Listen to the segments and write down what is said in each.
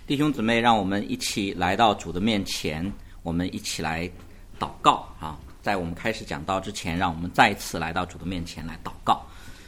弟兄姊妹，让我们一起来到主的面前，我们一起来祷告啊！在我们开始讲道之前，让我们再次来到主的面前来祷告。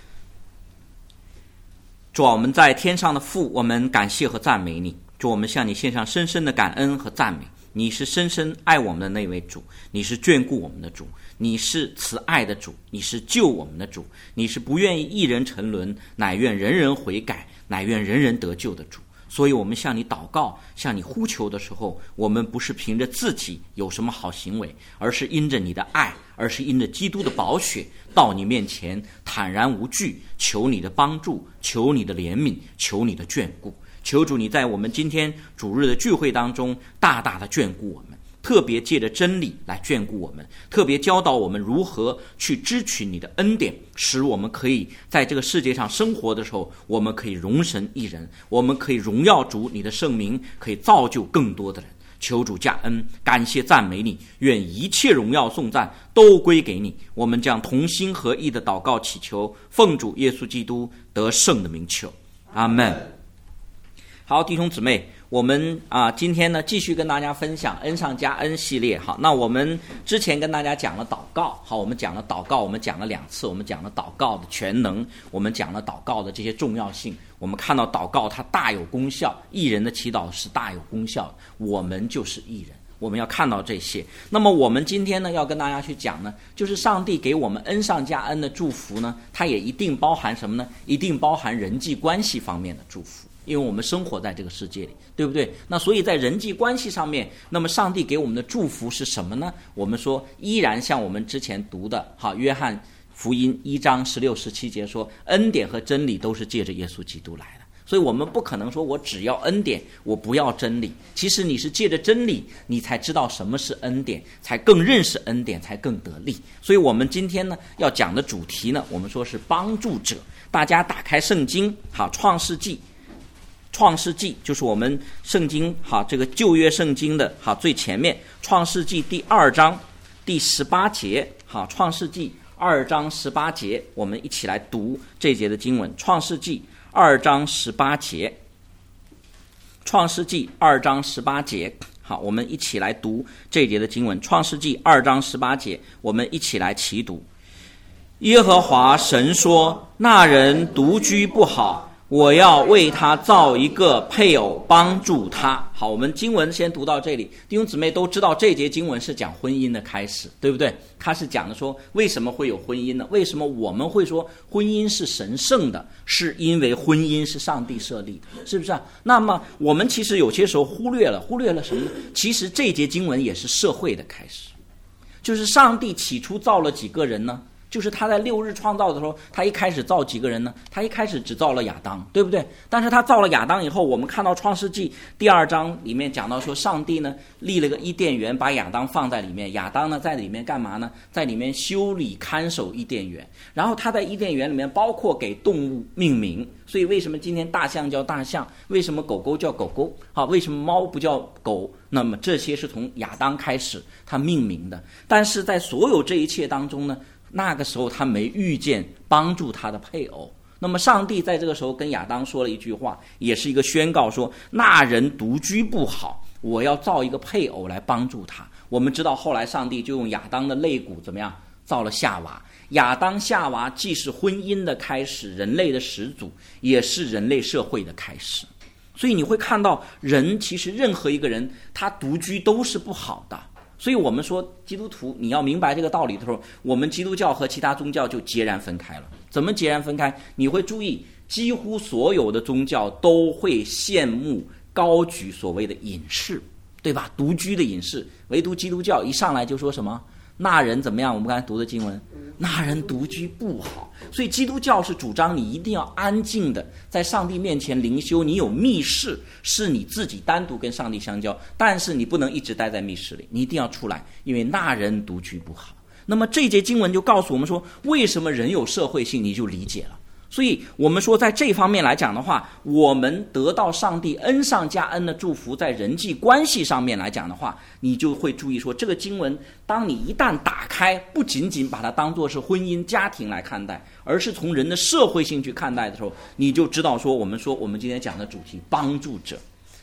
主啊，我们在天上的父，我们感谢和赞美你。主，我们向你献上深深的感恩和赞美。你是深深爱我们的那位主，你是眷顾我们的主，你是慈爱的主，你是救我们的主，你是不愿意一人沉沦，乃愿人人悔改，乃愿人人得救的主。所以我们向你祷告，向你呼求的时候，我们不是凭着自己有什么好行为，而是因着你的爱，而是因着基督的宝血，到你面前坦然无惧，求你的帮助，求你的怜悯，求你的眷顾。求主你在我们今天主日的聚会当中大大的眷顾我们，特别借着真理来眷顾我们，特别教导我们如何去支取你的恩典，使我们可以在这个世界上生活的时候，我们可以荣神益人，我们可以荣耀主你的圣名，可以造就更多的人。求主加恩，感谢赞美你，愿一切荣耀颂赞都归给你。我们将同心合意的祷告祈求，奉主耶稣基督得胜的名求，阿们。好，弟兄姊妹，我们今天呢继续跟大家分享恩上加恩系列。好，那我们之前跟大家讲了祷告，好，我们讲了祷告，我们讲了2次，我们讲了祷告的全能，我们讲了祷告的这些重要性，我们看到祷告它大有功效，义人的祈祷是大有功效的，我们就是义人，我们要看到这些。那么我们今天呢要跟大家去讲呢，就是上帝给我们恩上加恩的祝福呢，它也一定包含什么呢？一定包含人际关系方面的祝福。因为我们生活在这个世界里，对不对？那所以在人际关系上面，那么上帝给我们的祝福是什么呢？我们说依然像我们之前读的约翰福音1章16、17节说，恩典和真理都是借着耶稣基督来的。所以我们不可能说我只要恩典，我不要真理。其实你是借着真理，你才知道什么是恩典，才更认识恩典，才更得力。所以我们今天呢要讲的主题呢，我们说是帮助者。大家打开圣经，好，创世纪就是我们圣经这个旧约圣经的最前面，创世纪第2章第18节，创世纪2章18节，我们一起来读这节的经文。创世纪2章18节，创世纪2章18节，好，我们一起来读这节的经文。创世纪2章18节，我们一起来齐读。耶和华神说，那人独居不好，我要为他造一个配偶帮助他。好，我们经文先读到这里。弟兄姊妹都知道这节经文是讲婚姻的开始，对不对？他是讲的说为什么会有婚姻呢？为什么我们会说婚姻是神圣的？是因为婚姻是上帝设立的，是不是啊？那么我们其实有些时候忽略了什么呢？其实这节经文也是社会的开始，就是上帝起初造了几个人呢？就是他在6日创造的时候，他一开始造几个人呢？他一开始只造了亚当，对不对？但是他造了亚当以后，我们看到创世纪第2章里面讲到说，上帝呢立了个伊甸园，把亚当放在里面。亚当呢在里面干嘛呢？在里面修理看守伊甸园。然后他在伊甸园里面包括给动物命名，所以为什么今天大象叫大象？为什么狗狗叫狗狗？好，为什么猫不叫狗？那么这些是从亚当开始他命名的。但是在所有这一切当中呢，那个时候他没遇见帮助他的配偶。那么上帝在这个时候跟亚当说了一句话，也是一个宣告，说那人独居不好，我要造一个配偶来帮助他。我们知道后来上帝就用亚当的肋骨怎么样造了夏娃。亚当夏娃既是婚姻的开始，人类的始祖，也是人类社会的开始。所以你会看到人其实任何一个人他独居都是不好的。所以我们说基督徒你要明白这个道理的时候，我们基督教和其他宗教就截然分开了。怎么截然分开？你会注意几乎所有的宗教都会羡慕高举所谓的隐士，对吧？独居的隐士。唯独基督教一上来就说什么那人怎么样？我们刚才读的经文，那人独居不好。所以基督教是主张你一定要安静的在上帝面前灵修，你有密室是你自己单独跟上帝相交，但是你不能一直待在密室里，你一定要出来，因为那人独居不好。那么这节经文就告诉我们说，为什么人有社会性，你就理解了。所以我们说在这方面来讲的话，我们得到上帝恩上加恩的祝福，在人际关系上面来讲的话，你就会注意说，这个经文当你一旦打开，不仅仅把它当作是婚姻家庭来看待，而是从人的社会性去看待的时候，你就知道说我们今天讲的主题帮助者。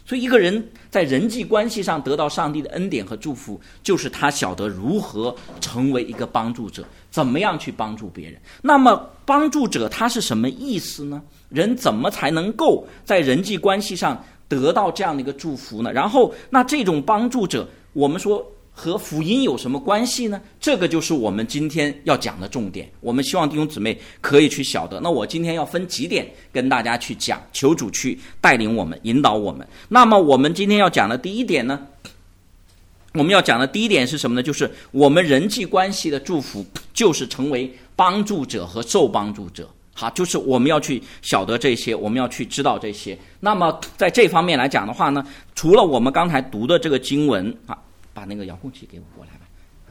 所以一个人在人际关系上得到上帝的恩典和祝福，就是他晓得如何成为一个帮助者，怎么样去帮助别人。那么帮助者他是什么意思呢？人怎么才能够在人际关系上得到这样的一个祝福呢？然后那这种帮助者，我们说和福音有什么关系呢？这个就是我们今天要讲的重点，我们希望弟兄姊妹可以去晓得。那我今天要分几点跟大家去讲，求主去带领我们，引导我们。那么我们今天要讲的第一点呢，我们要讲的第一点是什么呢？就是我们人际关系的祝福就是成为帮助者和受帮助者。好，就是我们要去晓得这些，我们要去知道这些。那么在这方面来讲的话呢，除了我们刚才读的这个经文啊，把那个遥控器给我过来吧。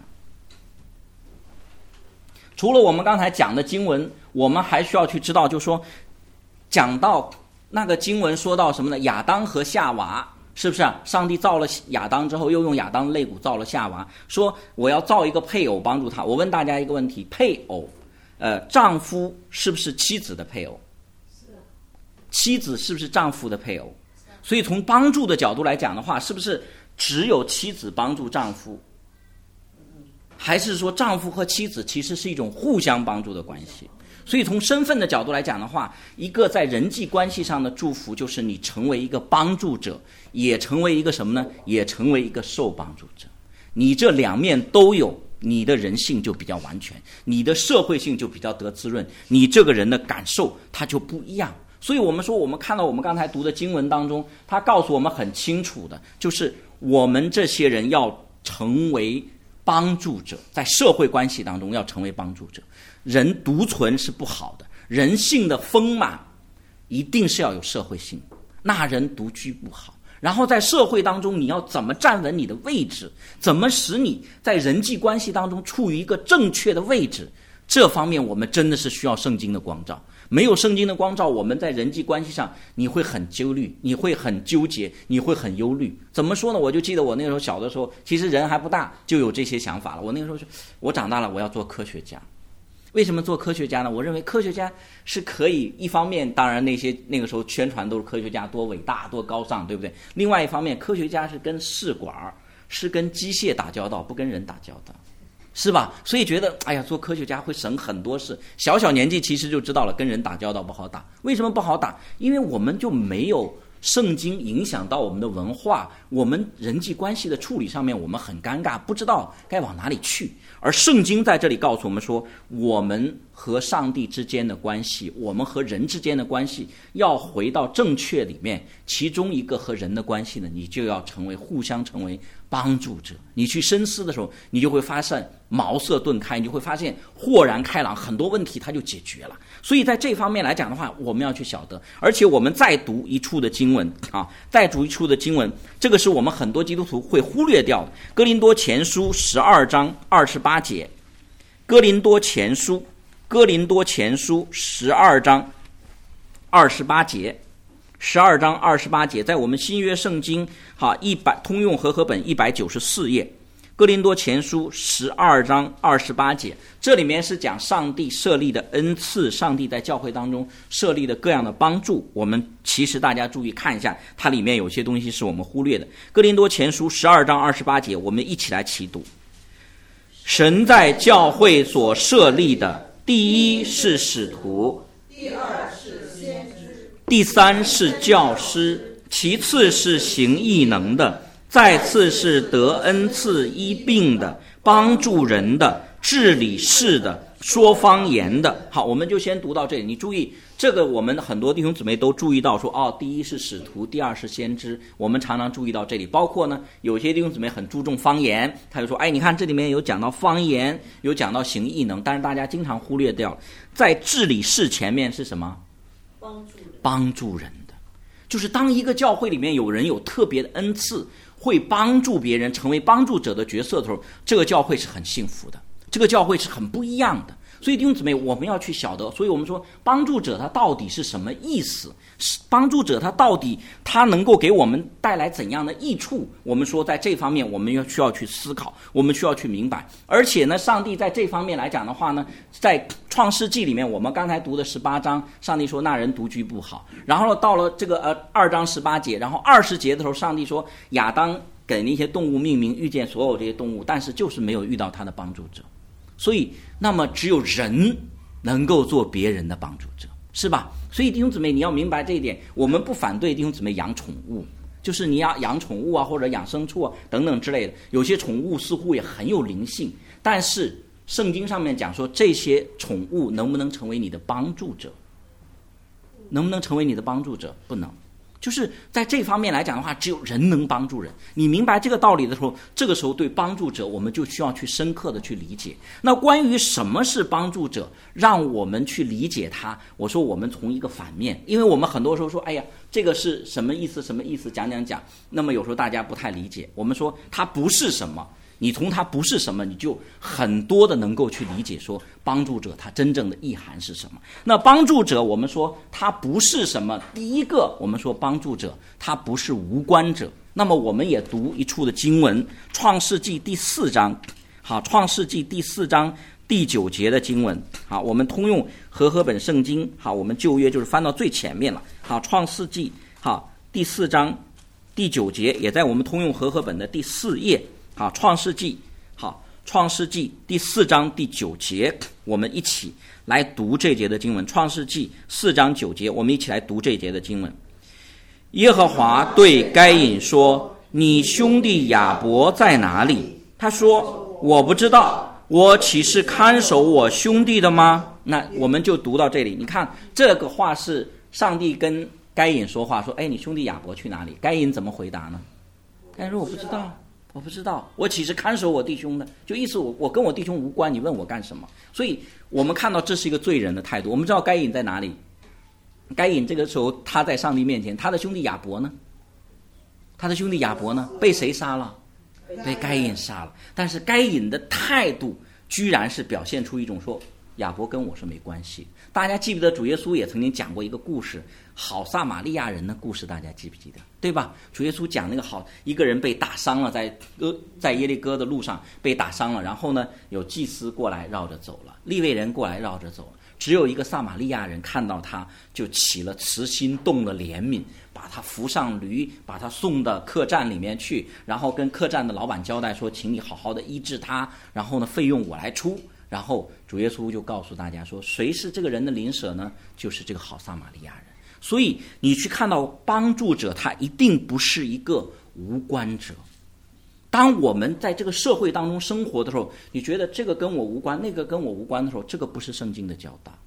除了我们刚才讲的经文，我们还需要去知道，就是说讲到那个经文说到什么呢？亚当和夏娃，是不是啊？上帝造了亚当之后，又用亚当肋骨造了夏娃，说我要造一个配偶帮助他。我问大家一个问题，配偶丈夫是不是妻子的配偶？妻子是不是丈夫的配偶？所以从帮助的角度来讲的话，是不是只有妻子帮助丈夫？还是说丈夫和妻子其实是一种互相帮助的关系？所以从身份的角度来讲的话，一个在人际关系上的祝福就是你成为一个帮助者，也成为一个什么呢？也成为一个受帮助者。你这两面都有，你的人性就比较完全，你的社会性就比较得滋润，你这个人的感受它就不一样。所以我们说，我们看到我们刚才读的经文当中，他告诉我们很清楚的，就是我们这些人要成为帮助者，在社会关系当中要成为帮助者。人独存是不好的，人性的丰满一定是要有社会性，那人独居不好。然后在社会当中，你要怎么站稳你的位置，怎么使你在人际关系当中处于一个正确的位置，这方面我们真的是需要圣经的光照。没有圣经的光照，我们在人际关系上你会很焦虑，你会很纠结，你会很忧虑。怎么说呢？我就记得我那个时候小的时候，其实人还不大就有这些想法了。我那个时候我长大了，我要做科学家。为什么做科学家呢？我认为科学家是可以，一方面当然那个时候宣传都是科学家多伟大多高尚，对不对？另外一方面，科学家是跟试管是跟机械打交道，不跟人打交道，是吧？所以觉得哎呀，做科学家会省很多事。小年纪其实就知道了，跟人打交道不好打。为什么不好打？因为我们就没有圣经影响到我们的文化，我们人际关系的处理上面我们很尴尬，不知道该往哪里去。而圣经在这里告诉我们说，我们和上帝之间的关系，我们和人之间的关系要回到正确里面。其中一个和人的关系呢，你就要互相成为帮助者。你去深思的时候，你就会发现茅塞顿开，你就会发现豁然开朗，很多问题它就解决了。所以在这方面来讲的话，我们要去晓得。而且我们再读一处的经文再读一处的经文，这个是我们很多基督徒会忽略掉的。哥林多前书12章28节，哥林多前书12章28节，12章28节，在我们新约圣经通用和合本194页，哥林多前书12章28节，这里面是讲上帝设立的恩赐，上帝在教会当中设立的各样的帮助。我们其实大家注意看一下，它里面有些东西是我们忽略的。哥林多前书12章28节，我们一起来齐读。神在教会所设立的，第一是使徒， 第二是先知， 第三是教师，其次是行异能的，再次是得恩赐医病的，帮助人的，治理事的，说方言的。好，我们就先读到这里。你注意这个，我们很多弟兄姊妹都注意到说，第一是使徒，第二是先知。我们常常注意到这里，包括呢，有些弟兄姊妹很注重方言，他就说，你看这里面有讲到方言，有讲到行异能，但是大家经常忽略掉了，在治理事前面是什么？帮助人的。就是当一个教会里面有人有特别的恩赐，会帮助别人，成为帮助者的角色的时候，这个教会是很幸福的，这个教会是很不一样的。 所以弟兄姊妹，我们要去晓得，所以我们说帮助者他到底是什么意思？帮助者他到底他能够给我们带来怎样的益处？我们说在这方面我们需要去思考，我们需要去明白。而且呢，上帝在这方面来讲的话呢，在创世纪里面，我们刚才读的18章，上帝说那人独居不好。然后到了这个2章18节，然后20节的时候，上帝说亚当给那些动物命名，遇见所有这些动物，但是就是没有遇到他的帮助者。所以那么只有人能够做别人的帮助者，是吧？所以弟兄姊妹，你要明白这一点。我们不反对弟兄姊妹养宠物，就是你要养宠物啊，或者养牲畜啊等等之类的，有些宠物似乎也很有灵性，但是圣经上面讲说，这些宠物能不能成为你的帮助者？能不能成为你的帮助者？不能。就是在这方面来讲的话，只有人能帮助人。你明白这个道理的时候，这个时候对帮助者我们就需要去深刻的去理解。那关于什么是帮助者，让我们去理解它，我说我们从一个反面，因为我们很多时候说哎呀这个是什么意思什么意思讲，那么有时候大家不太理解。我们说它不是什么，你从它不是什么，你就很多的能够去理解说帮助者他真正的意涵是什么。那帮助者我们说他不是什么，第一个我们说帮助者他不是无关者。那么我们也读一处的经文，创世纪第4章，好，创世纪第4章第9节的经文。好，我们通用和合本圣经，好，我们旧约就是翻到最前面了。好，创世纪好第4章第9节，也在我们通用和合本的第4页。好，创世纪第4章第9节，我们一起来读这节的经文。创世纪4章9节，我们一起来读这节的经文。耶和华对该隐说：你兄弟亚伯在哪里？他说：我不知道，我岂是看守我兄弟的吗？那我们就读到这里。你看这个话是上帝跟该隐说话，说你兄弟亚伯去哪里？该隐怎么回答呢？该隐说：我不知道，我岂是看守我弟兄的？就意思我跟我弟兄无关，你问我干什么？所以我们看到这是一个罪人的态度。我们知道该隐在哪里？该隐这个时候他在上帝面前，他的兄弟亚伯呢？被谁杀了？被该隐杀了。但是该隐的态度居然是表现出一种说亚伯跟我是没关系。大家记不记得主耶稣也曾经讲过一个故事，好撒玛利亚人的故事，大家记不记得？对吧？主耶稣讲那个一个人被打伤了，在耶利哥的路上被打伤了，然后呢有祭司过来绕着走了，利未人过来绕着走了，只有一个撒玛利亚人看到他就起了慈心，动了怜悯，把他扶上驴，把他送到客栈里面去，然后跟客栈的老板交代说，请你好好的医治他，然后呢费用我来出。然后主耶稣就告诉大家说，谁是这个人的邻舍呢？就是这个好撒玛利亚人。所以你去看到帮助者，他一定不是一个无关者。当我们在这个社会当中生活的时候，你觉得这个跟我无关，那个跟我无关的时候，这个不是圣经的教导，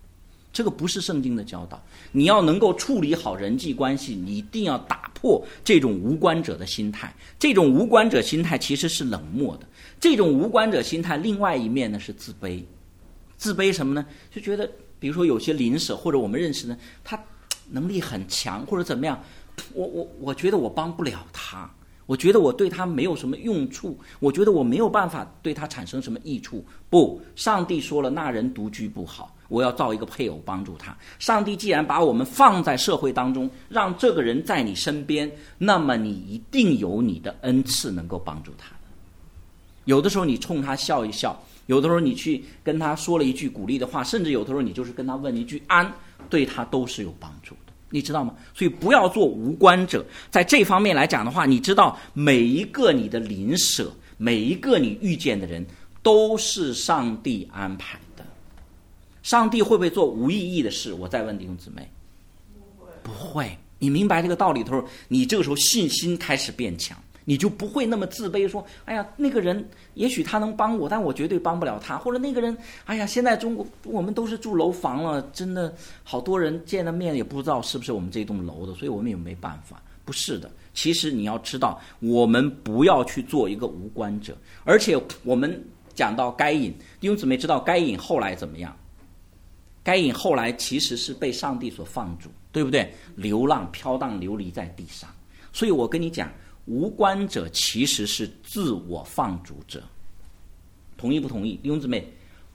你要能够处理好人际关系，你一定要打破这种无关者的心态。这种无关者心态其实是冷漠的。这种无关者心态另外一面呢是自卑。自卑什么呢？就觉得比如说有些邻舍或者我们认识的，他能力很强或者怎么样，我觉得我帮不了他，我觉得我对他没有什么用处，我觉得我没有办法对他产生什么益处。不，上帝说了，那人独居不好，我要造一个配偶帮助他。上帝既然把我们放在社会当中，让这个人在你身边，那么你一定有你的恩赐能够帮助他的。有的时候你冲他笑一笑，有的时候你去跟他说了一句鼓励的话，甚至有的时候你就是跟他问一句安，对他都是有帮助的，你知道吗？所以不要做无关者。在这方面来讲的话，你知道每一个你的邻舍，每一个你遇见的人都是上帝安排的。上帝会不会做无意义的事？我再问弟兄姊妹，不会。你明白这个道理的时候，你这个时候信心开始变强，你就不会那么自卑，说哎呀那个人也许他能帮我，但我绝对帮不了他。或者那个人哎呀现在中国我们都是住楼房了，真的好多人见了面也不知道是不是我们这栋楼的，所以我们也没办法。不是的，其实你要知道，我们不要去做一个无关者。而且我们讲到该隐，弟兄姊妹知道该隐后来怎么样？该隐后来其实是被上帝所放逐，对不对？流浪飘荡流离在地上。所以我跟你讲，无关者其实是自我放逐者。同意不同意？弟兄姊妹，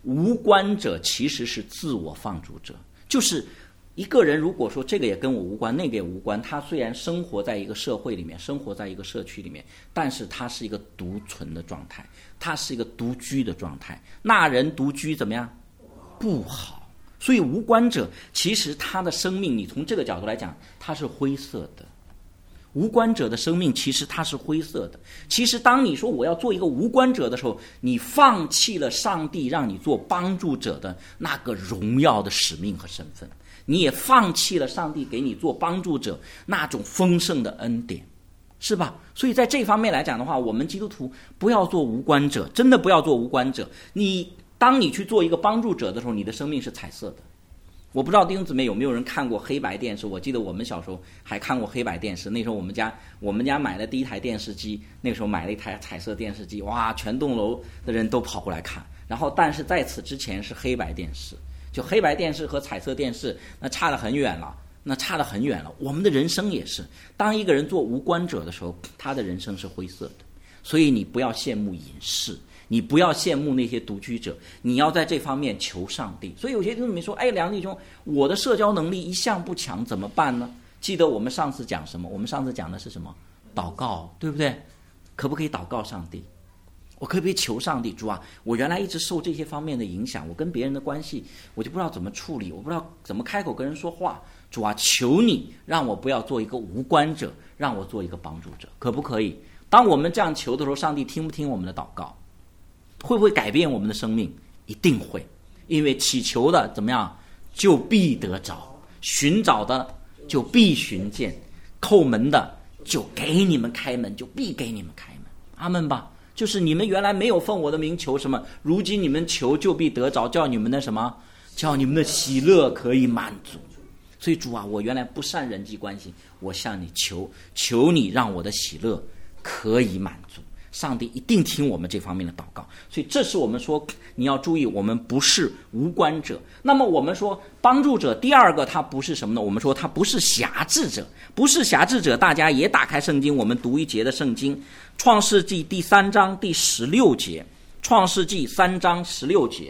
无关者其实是自我放逐者，就是一个人如果说这个也跟我无关，那个也无关，他虽然生活在一个社会里面，生活在一个社区里面，但是他是一个独存的状态，他是一个独居的状态。那人独居怎么样？不好。所以无关者其实他的生命，你从这个角度来讲，他是灰色的。无关者的生命其实它是灰色的。其实当你说我要做一个无关者的时候，你放弃了上帝让你做帮助者的那个荣耀的使命和身份，你也放弃了上帝给你做帮助者那种丰盛的恩典，是吧？所以在这方面来讲的话，我们基督徒不要做无关者，真的不要做无关者。当你去做一个帮助者的时候，你的生命是彩色的。我不知道弟兄姊妹有没有人看过黑白电视，我记得我们小时候还看过黑白电视，那时候我们家买了第一台电视机，那个时候买了一台彩色电视机，哇，全栋楼的人都跑过来看。然后但是在此之前是黑白电视，就黑白电视和彩色电视那差得很远了。我们的人生也是，当一个人做无关者的时候，他的人生是灰色的。所以你不要羡慕隐士，你不要羡慕那些独居者，你要在这方面求上帝。所以有些弟兄说，梁弟兄，我的社交能力一向不强，怎么办呢？记得我们上次讲什么？我们上次讲的是什么？祷告，对不对？可不可以祷告上帝？我可不可以求上帝？主啊，我原来一直受这些方面的影响，我跟别人的关系我就不知道怎么处理，我不知道怎么开口跟人说话。主啊，求你让我不要做一个无关者，让我做一个帮助者，可不可以？当我们这样求的时候，上帝听不听我们的祷告？会不会改变我们的生命？一定会。因为祈求的怎么样，就必得着；寻找的就必寻见；叩门的就给你们开门，就必给你们开门。阿们吧。就是你们原来没有奉我的名求什么，如今你们求就必得着，叫你们的什么？叫你们的喜乐可以满足。所以主啊，我原来不善人际关系，我向你求你让我的喜乐可以满足。上帝一定听我们这方面的祷告。所以这是我们说你要注意，我们不是无关者。那么我们说帮助者，第二个他不是什么呢？我们说他不是辖制者。不是辖制者，大家也打开圣经，我们读一节的圣经，创世纪第3章第16节。创世纪3章16节。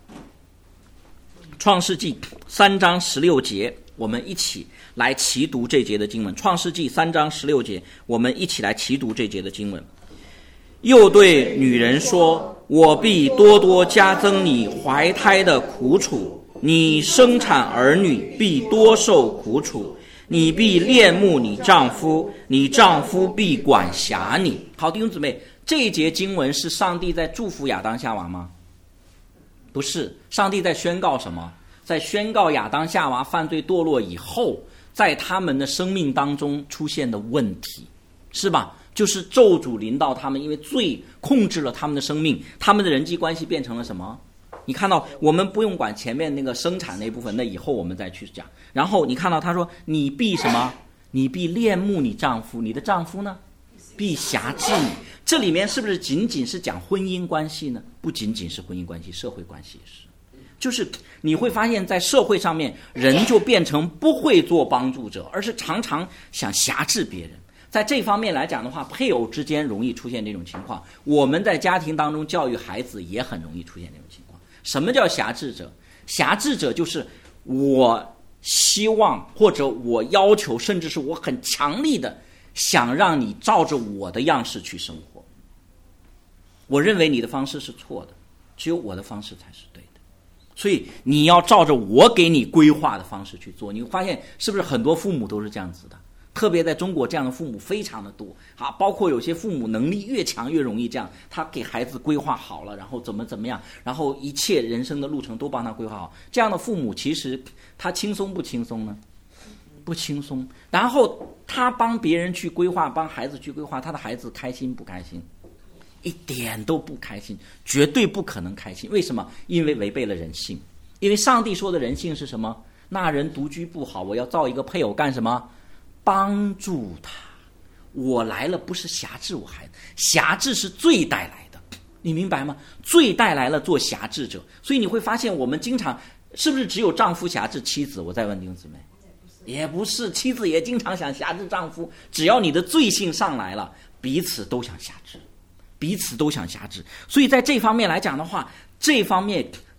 创世纪3章16节，我们一起来齐读这节的经文。创世纪3章16节，我们一起来齐读这节的经文。又对女人说，我必多多加增你怀胎的苦楚，你生产儿女必多受苦楚，你必恋慕你丈夫，你丈夫必管辖你。好，弟兄姊妹，这一节经文是上帝在祝福亚当夏娃吗？不是，上帝在宣告什么？在宣告亚当夏娃犯罪堕落以后，在他们的生命当中出现的问题，是吧？就是咒诅临到他们，因为罪控制了他们的生命，他们的人际关系变成了什么？你看到，我们不用管前面那个生产那部分，那以后我们再去讲。然后你看到他说，你必什么？你必恋慕你丈夫，你的丈夫呢，必辖制你。这里面是不是仅仅是讲婚姻关系呢？不仅仅是婚姻关系，社会关系也是。就是你会发现在社会上面，人就变成不会做帮助者，而是常常想辖制别人。在这方面来讲的话，配偶之间容易出现这种情况，我们在家庭当中教育孩子也很容易出现这种情况。什么叫辖制者？辖制者就是我希望或者我要求，甚至是我很强力的想让你照着我的样式去生活。我认为你的方式是错的，只有我的方式才是对的，所以你要照着我给你规划的方式去做。你会发现是不是很多父母都是这样子的？特别在中国，这样的父母非常的多。好，包括有些父母能力越强越容易这样，他给孩子规划好了，然后怎么样，然后一切人生的路程都帮他规划好。这样的父母其实他轻松不轻松呢？不轻松。然后他帮别人去规划，帮孩子去规划，他的孩子开心不开心？一点都不开心，绝对不可能开心。为什么？因为违背了人性。因为上帝说的人性是什么？那人独居不好，我要造一个配偶干什么？帮助他。我来了不是辖制我孩子，辖制是罪带来的，你明白吗？罪带来了做辖制者。所以你会发现我们经常是不是只有丈夫辖制妻子？我再问弟兄姊妹，也不是，妻子也经常想辖制丈夫。只要你的罪性上来了，彼此都想辖制，彼此都想辖制。所以在这方面来讲的话，这方面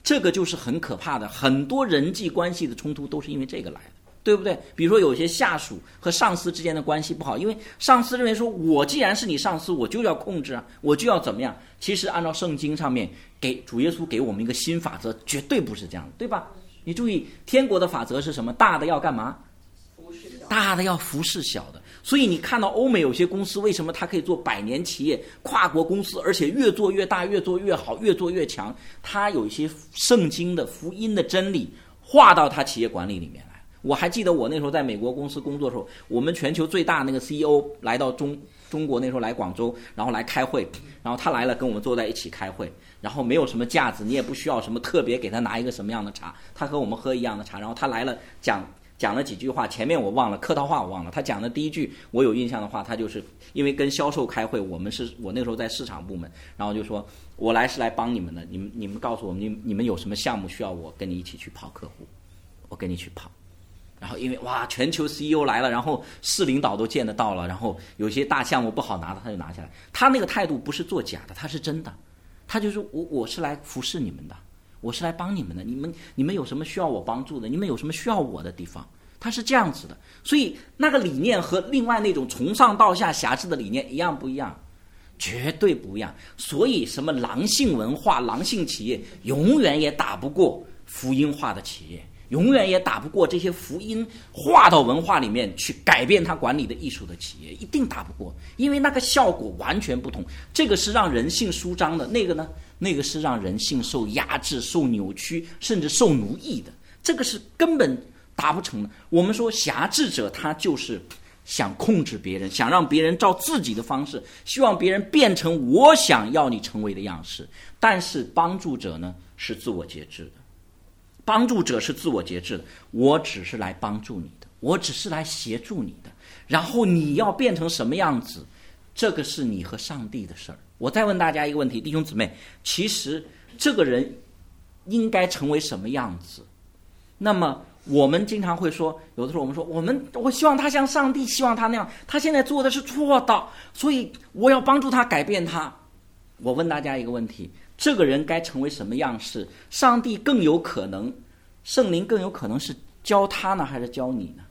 这个就是很可怕的，很多人际关系的冲突都是因为这个来的，对不对？比如说有些下属和上司之间的关系不好，因为上司认为说我既然是你上司，我就要控制啊，我就要怎么样。其实按照圣经上面给主耶稣给我们一个新法则，绝对不是这样的，对吧？你注意天国的法则是什么？大的要干嘛？大的要服侍小的。所以你看到欧美有些公司为什么它可以做100年企业跨国公司，而且越做越大，越做越好，越做越强，它有一些圣经的福音的真理化到它企业管理里面来。我还记得我那时候在美国公司工作的时候，我们全球最大那个 CEO 来到中国，那时候来广州，然后来开会，然后他来了跟我们坐在一起开会，然后没有什么架子，你也不需要什么特别给他拿一个什么样的茶，他和我们喝一样的茶，然后他来了讲了几句话，前面我忘了，客套话我忘了，他讲的第一句我有印象的话，他就是因为跟销售开会，我那时候在市场部门，然后就说我是来帮你们的，你们告诉我们你们有什么项目需要我跟你一起去跑客户，我跟你去跑。然后因为全球 CEO 来了，然后市领导都见得到了，然后有些大项目不好拿的他就拿下来，他那个态度不是作假的，他是真的，他就说我是来服侍你们的，我是来帮你们的，你们有什么需要我帮助的，你们有什么需要我的地方，他是这样子的。所以那个理念和另外那种从上到下辖制的理念一样不一样？绝对不一样。所以什么狼性文化、狼性企业永远也打不过福音化的企业，永远也打不过这些福音化到文化里面去改变它管理的艺术的企业，一定打不过，因为那个效果完全不同。这个是让人性舒张的，那个呢？那个是让人性受压制、受扭曲，甚至受奴役的，这个是根本达不成的。我们说辖制者他就是想控制别人，想让别人照自己的方式，希望别人变成我想要你成为的样式。但是帮助者呢是自我节制的，帮助者是自我节制的，我只是来帮助你的，我只是来协助你的，然后你要变成什么样子，这个是你和上帝的事儿。我再问大家一个问题，弟兄姊妹，其实这个人应该成为什么样子？那么我们经常会说，有的时候我们说我希望他像上帝，希望他那样，他现在做的是错的，所以我要帮助他改变他。我问大家一个问题，这个人该成为什么样式？上帝更有可能，圣灵更有可能是教他呢，还是教你呢？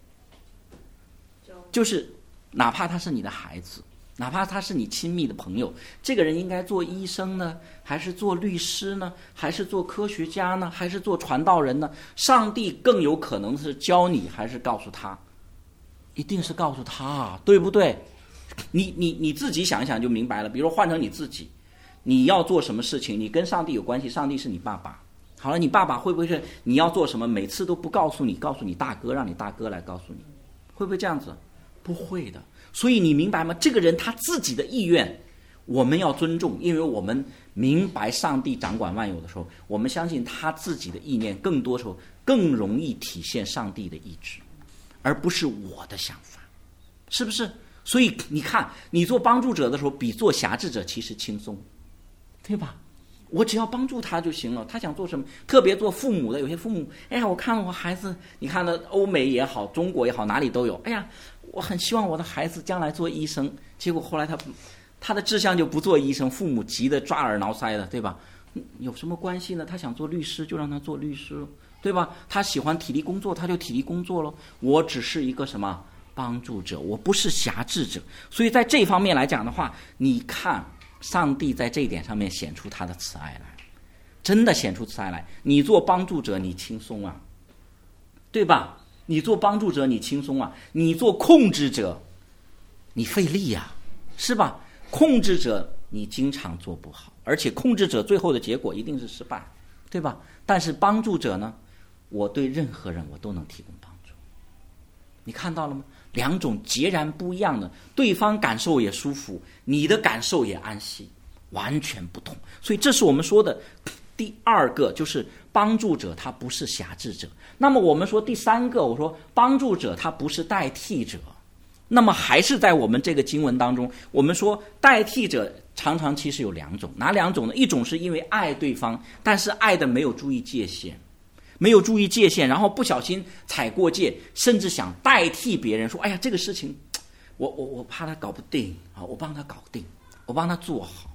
就是哪怕他是你的孩子，哪怕他是你亲密的朋友，这个人应该做医生呢，还是做律师呢，还是做科学家呢，还是做传道人呢？上帝更有可能是教你，还是告诉他？一定是告诉他，对不对？你自己想一想就明白了。比如说换成你自己，你要做什么事情，你跟上帝有关系，上帝是你爸爸。好了，你爸爸会不会是你要做什么，每次都不告诉你，告诉你大哥，让你大哥来告诉你？会不会这样子？不会的。所以你明白吗？这个人他自己的意愿我们要尊重，因为我们明白上帝掌管万有的时候，我们相信他自己的意念更多时候更容易体现上帝的意志，而不是我的想法，是不是？所以你看，你做帮助者的时候比做辖制者其实轻松，对吧？我只要帮助他就行了，他想做什么，特别做父母的，有些父母，哎呀，我看我孩子，你看的欧美也好，中国也好，哪里都有，哎呀，我很希望我的孩子将来做医生，结果后来他的志向就不做医生，父母急得抓耳挠腮的，对吧？有什么关系呢？他想做律师就让他做律师了，对吧？他喜欢体力工作他就体力工作了。我只是一个什么帮助者，我不是辖制者。所以在这方面来讲的话，你看上帝在这一点上面显出他的慈爱来，真的显出慈爱来。你做帮助者你轻松啊，对吧？你做帮助者你轻松啊，你做控制者你费力啊，是吧？控制者你经常做不好，而且控制者最后的结果一定是失败，对吧？但是帮助者呢，我对任何人我都能提供帮助。你看到了吗？两种截然不一样的，对方感受也舒服，你的感受也安息，完全不同。所以这是我们说的第二个，就是帮助者他不是辖制者。那么我们说第三个，我说帮助者他不是代替者。那么还是在我们这个经文当中，我们说代替者常常其实有两种，哪两种呢？一种是因为爱对方，但是爱的没有注意界限，然后不小心踩过界，甚至想代替别人说，哎呀，这个事情我怕他搞不定啊，我帮他搞定，我帮他做好，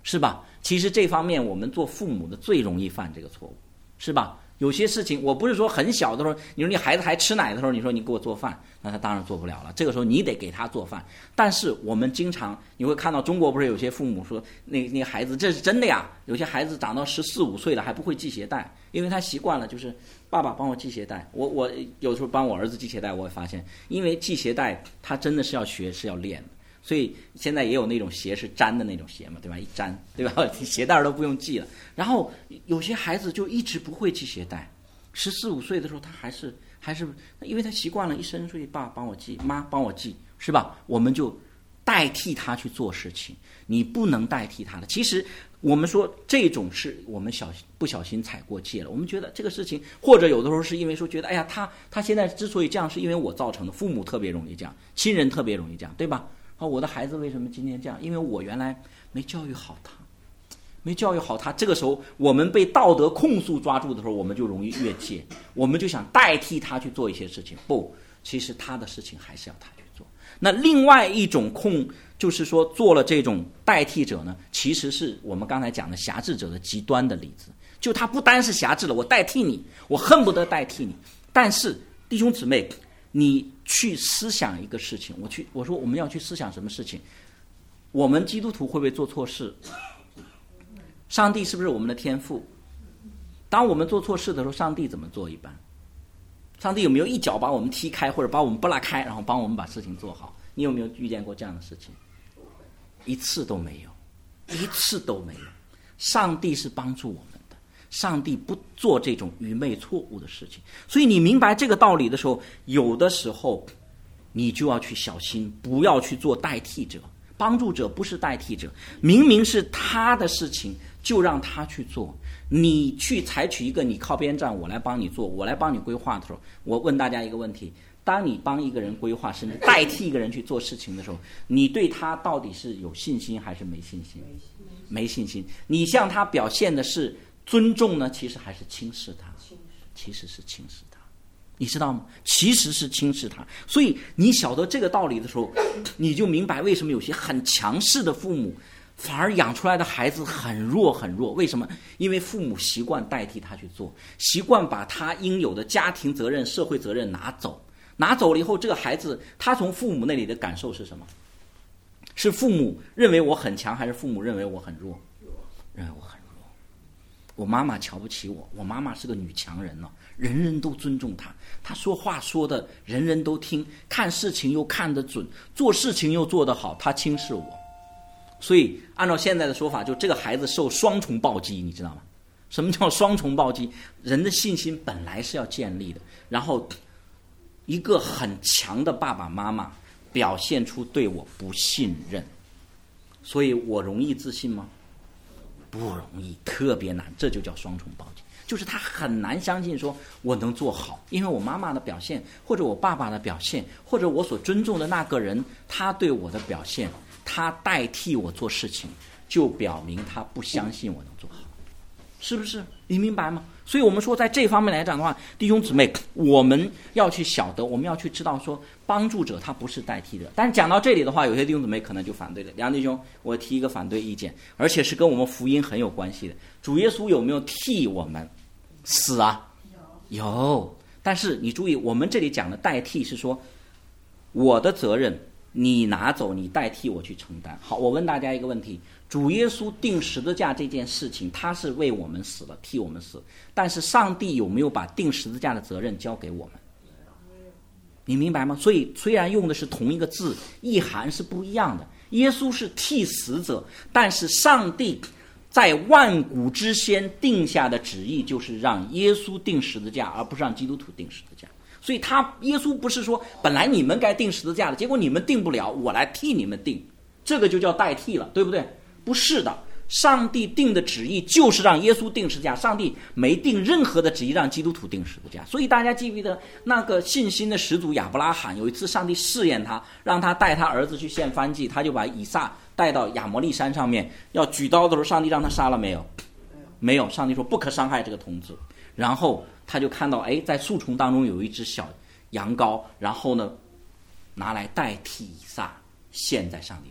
是吧？其实这方面我们做父母的最容易犯这个错误，是吧？有些事情我不是说很小的时候，你说你孩子还吃奶的时候，你说你给我做饭，那他当然做不了了。这个时候你得给他做饭。但是我们经常你会看到中国不是有些父母说那个孩子这是真的呀，有些孩子长到14、15岁了还不会系鞋带，因为他习惯了就是爸爸帮我系鞋带。我有时候帮我儿子系鞋带，我会发现，因为系鞋带他真的是要学是要练的。所以现在也有那种鞋是粘的那种鞋嘛，对吧？一粘，对吧？鞋带都不用系了。然后有些孩子就一直不会系鞋带，14、15岁的时候他还是，因为他习惯了一生，所以爸帮我系，妈帮我系，是吧？我们就代替他去做事情，你不能代替他的。其实我们说这种是我们不小心踩过界了，我们觉得这个事情，或者有的时候是因为说觉得，哎呀，他现在之所以这样，是因为我造成的，父母特别容易这样，亲人特别容易这样，对吧？我的孩子为什么今天这样？因为我原来没教育好他。这个时候我们被道德控诉抓住的时候，我们就容易越界，我们就想代替他去做一些事情。不，其实他的事情还是要他去做。那另外一种就是说做了这种代替者呢，其实是我们刚才讲的辖制者的极端的例子。就他不单是辖制了，我代替你，我恨不得代替你。但是弟兄姊妹，你去思想一个事情，我说我们要去思想什么事情？我们基督徒会不会做错事？上帝是不是我们的天父？当我们做错事的时候，上帝怎么做？一般上帝有没有一脚把我们踢开，或者把我们拨拉开，然后帮我们把事情做好？你有没有遇见过这样的事情？一次都没有。上帝是帮助我们的，上帝不做这种愚昧错误的事情。所以你明白这个道理的时候，有的时候你就要去小心，不要去做代替者。帮助者不是代替者，明明是他的事情就让他去做。你去采取一个你靠边站，我来帮你做，我来帮你规划的时候，我问大家一个问题，当你帮一个人规划，甚至代替一个人去做事情的时候，你对他到底是有信心还是没信心？没信心。你向他表现的是尊重呢，其实还是轻视他？其实是轻视他，你知道吗？其实是轻视他。所以你晓得这个道理的时候，你就明白为什么有些很强势的父母反而养出来的孩子很弱很弱。为什么？因为父母习惯代替他去做，习惯把他应有的家庭责任、社会责任拿走了以后，这个孩子他从父母那里的感受是什么？是父母认为我很强，还是父母认为我很弱？认为我很弱。我妈妈瞧不起我，我妈妈是个女强人呢，人人都尊重她，她说话说的人人都听，看事情又看得准，做事情又做得好，她轻视我。所以按照现在的说法，就这个孩子受双重暴击，你知道吗？什么叫双重暴击？人的信心本来是要建立的，然后一个很强的爸爸妈妈表现出对我不信任，所以我容易自信吗？不容易，特别难。这就叫双重暴击，就是他很难相信说我能做好，因为我妈妈的表现，或者我爸爸的表现，或者我所尊重的那个人他对我的表现，他代替我做事情，就表明他不相信我能做好，是不是？你明白吗？所以我们说在这方面来讲的话，弟兄姊妹，我们要去晓得，我们要去知道说帮助者他不是代替者。但是讲到这里的话，有些弟兄姊妹可能就反对了。梁弟兄，我提一个反对意见，而且是跟我们福音很有关系的。主耶稣有没有替我们死啊？有。但是你注意，我们这里讲的代替是说我的责任你拿走，你代替我去承担。好，我问大家一个问题，主耶稣钉十字架这件事情，他是为我们死了，替我们死，但是上帝有没有把钉十字架的责任交给我们？你明白吗？所以虽然用的是同一个字，意涵是不一样的。耶稣是替死者，但是上帝在万古之先定下的旨意就是让耶稣钉十字架，而不是让基督徒钉十字架。所以耶稣不是说本来你们该钉十字架的，结果你们钉不了，我来替你们钉，这个就叫代替了，对不对？不是的，上帝定的旨意就是让耶稣钉十字架，上帝没定任何的旨意让基督徒钉十字架。所以大家记不记得那个信心的始祖亚伯拉罕，有一次上帝试验他，让他带他儿子去献燔祭，他就把以撒带到亚摩利山上面，要举刀的时候，上帝让他杀了没有？没有。上帝说不可伤害这个童子。然后他就看到在树丛当中有一只小羊羔，然后呢拿来代替以撒献在上帝面前，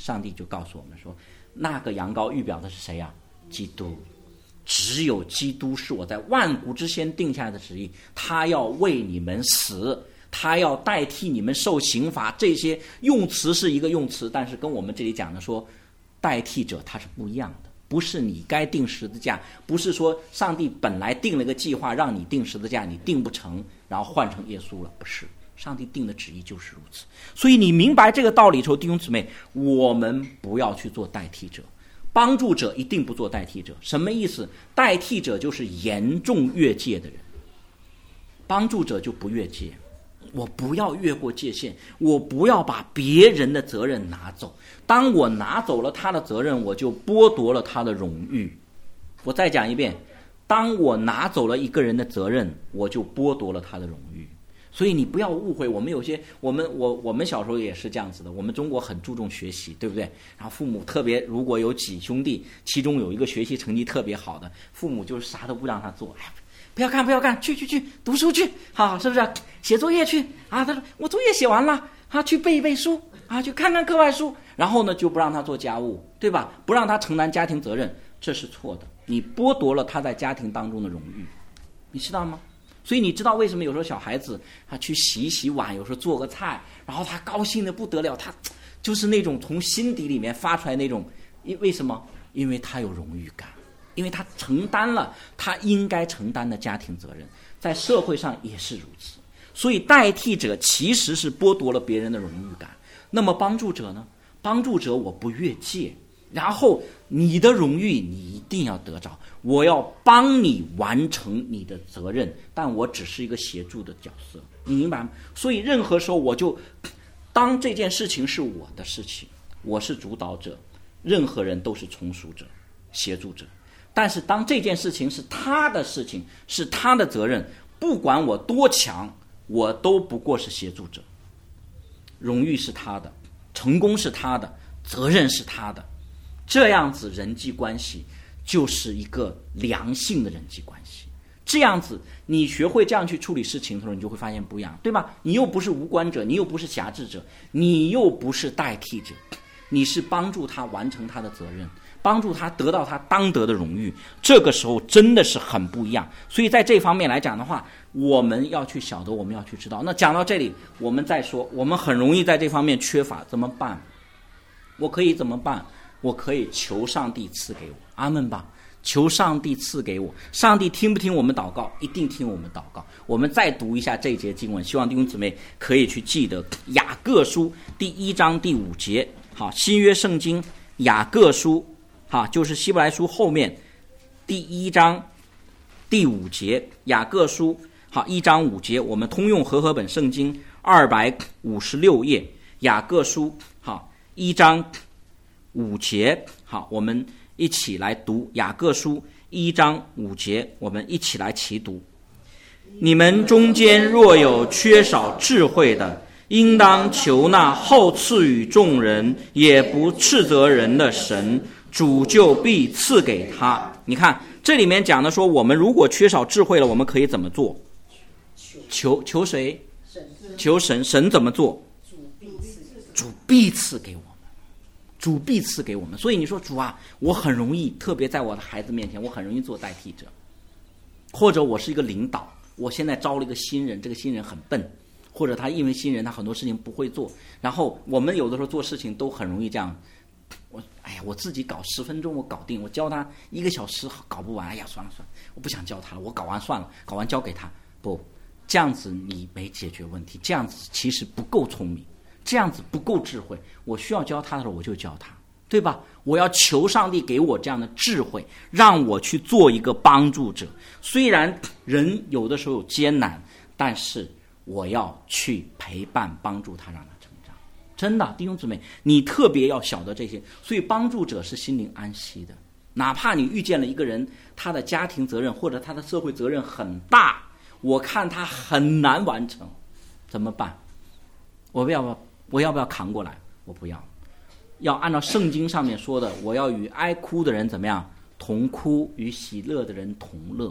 上帝就告诉我们说，那个羊羔预表的是谁呀？基督。只有基督是我在万古之先定下的旨意，他要为你们死，他要代替你们受刑罚。这些用词是一个用词，但是跟我们这里讲的说代替者他是不一样的，不是你该定十字架，不是说上帝本来定了一个计划让你定十字架，你定不成然后换成耶稣了，不是，上帝定的旨意就是如此。所以你明白这个道理之后，弟兄姊妹，我们不要去做代替者，帮助者一定不做代替者。什么意思？代替者就是严重越界的人，帮助者就不越界。我不要越过界限，我不要把别人的责任拿走。当我拿走了他的责任，我就剥夺了他的荣誉。我再讲一遍，当我拿走了一个人的责任，我就剥夺了他的荣誉。所以你不要误会，我们小时候也是这样子的。我们中国很注重学习，对不对？然后父母特别，如果有几兄弟，其中有一个学习成绩特别好的，父母就是啥都不让他做，不要干，去读书去，好，是不是？写作业去啊？他说我作业写完了啊，去背一背书啊，去看看课外书，然后呢就不让他做家务，对吧？不让他承担家庭责任，这是错的，你剥夺了他在家庭当中的荣誉，你知道吗？所以你知道为什么有时候小孩子他去洗碗，有时候做个菜，然后他高兴的不得了，他就是那种从心底里面发出来那种，为什么？因为他有荣誉感，因为他承担了他应该承担的家庭责任，在社会上也是如此。所以代替者其实是剥夺了别人的荣誉感。那么帮助者呢？帮助者我不越界，然后你的荣誉你一定要得着，我要帮你完成你的责任，但我只是一个协助的角色，你明白吗？所以任何时候我就当这件事情是我的事情，我是主导者，任何人都是从属者、协助者。但是当这件事情是他的事情，是他的责任，不管我多强，我都不过是协助者。荣誉是他的，成功是他的，责任是他的，这样子人际关系就是一个良性的人际关系。这样子你学会这样去处理事情的时候，你就会发现不一样，对吧？你又不是无关者，你又不是辖制者，你又不是代替者，你是帮助他完成他的责任，帮助他得到他当得的荣誉。这个时候真的是很不一样。所以在这方面来讲的话，我们要去晓得，我们要去知道。那讲到这里，我们再说，我们很容易在这方面缺乏，怎么办？我可以怎么办？我可以求上帝赐给我，阿们吧，求上帝赐给我。上帝听不听我们祷告？一定听我们祷告。我们再读一下这一节经文，希望弟兄姊妹可以去记得雅各书第1章第5节。好，新约圣经雅各书，好，就是希伯来书后面第1章第5节，雅各书，好，1章5节，我们通用和合本圣经256页，雅各书，好，1章5节，好，我们一起来读雅各书1章5节，我们一起来齐读。你们中间若有缺少智慧的，应当求那厚赐予众人也不斥责人的神，主就必赐给他。你看这里面讲的说，我们如果缺少智慧了，我们可以怎么做？求谁？求神。神怎么做？主必赐给我们，主必赐给我们。所以你说主啊，我很容易，特别在我的孩子面前，我很容易做代替者，或者我是一个领导，我现在招了一个新人，这个新人很笨，或者他因为新人他很多事情不会做，然后我们有的时候做事情都很容易这样，我自己搞10分钟我搞定，我教他1个小时搞不完，算了，我不想教他了，我搞完算了，搞完交给他。不，这样子你没解决问题，这样子其实不够聪明，这样子不够智慧。我需要教他的时候我就教他，对吧？我要求上帝给我这样的智慧，让我去做一个帮助者。虽然人有的时候有艰难，但是我要去陪伴帮助他，让他成长。真的，弟兄姊妹，你特别要晓得这些。所以帮助者是心灵安息的，哪怕你遇见了一个人，他的家庭责任或者他的社会责任很大，我看他很难完成，怎么办？我要不要扛过来？我不要。要按照圣经上面说的，我要与哀哭的人怎么样？同哭，与喜乐的人同乐。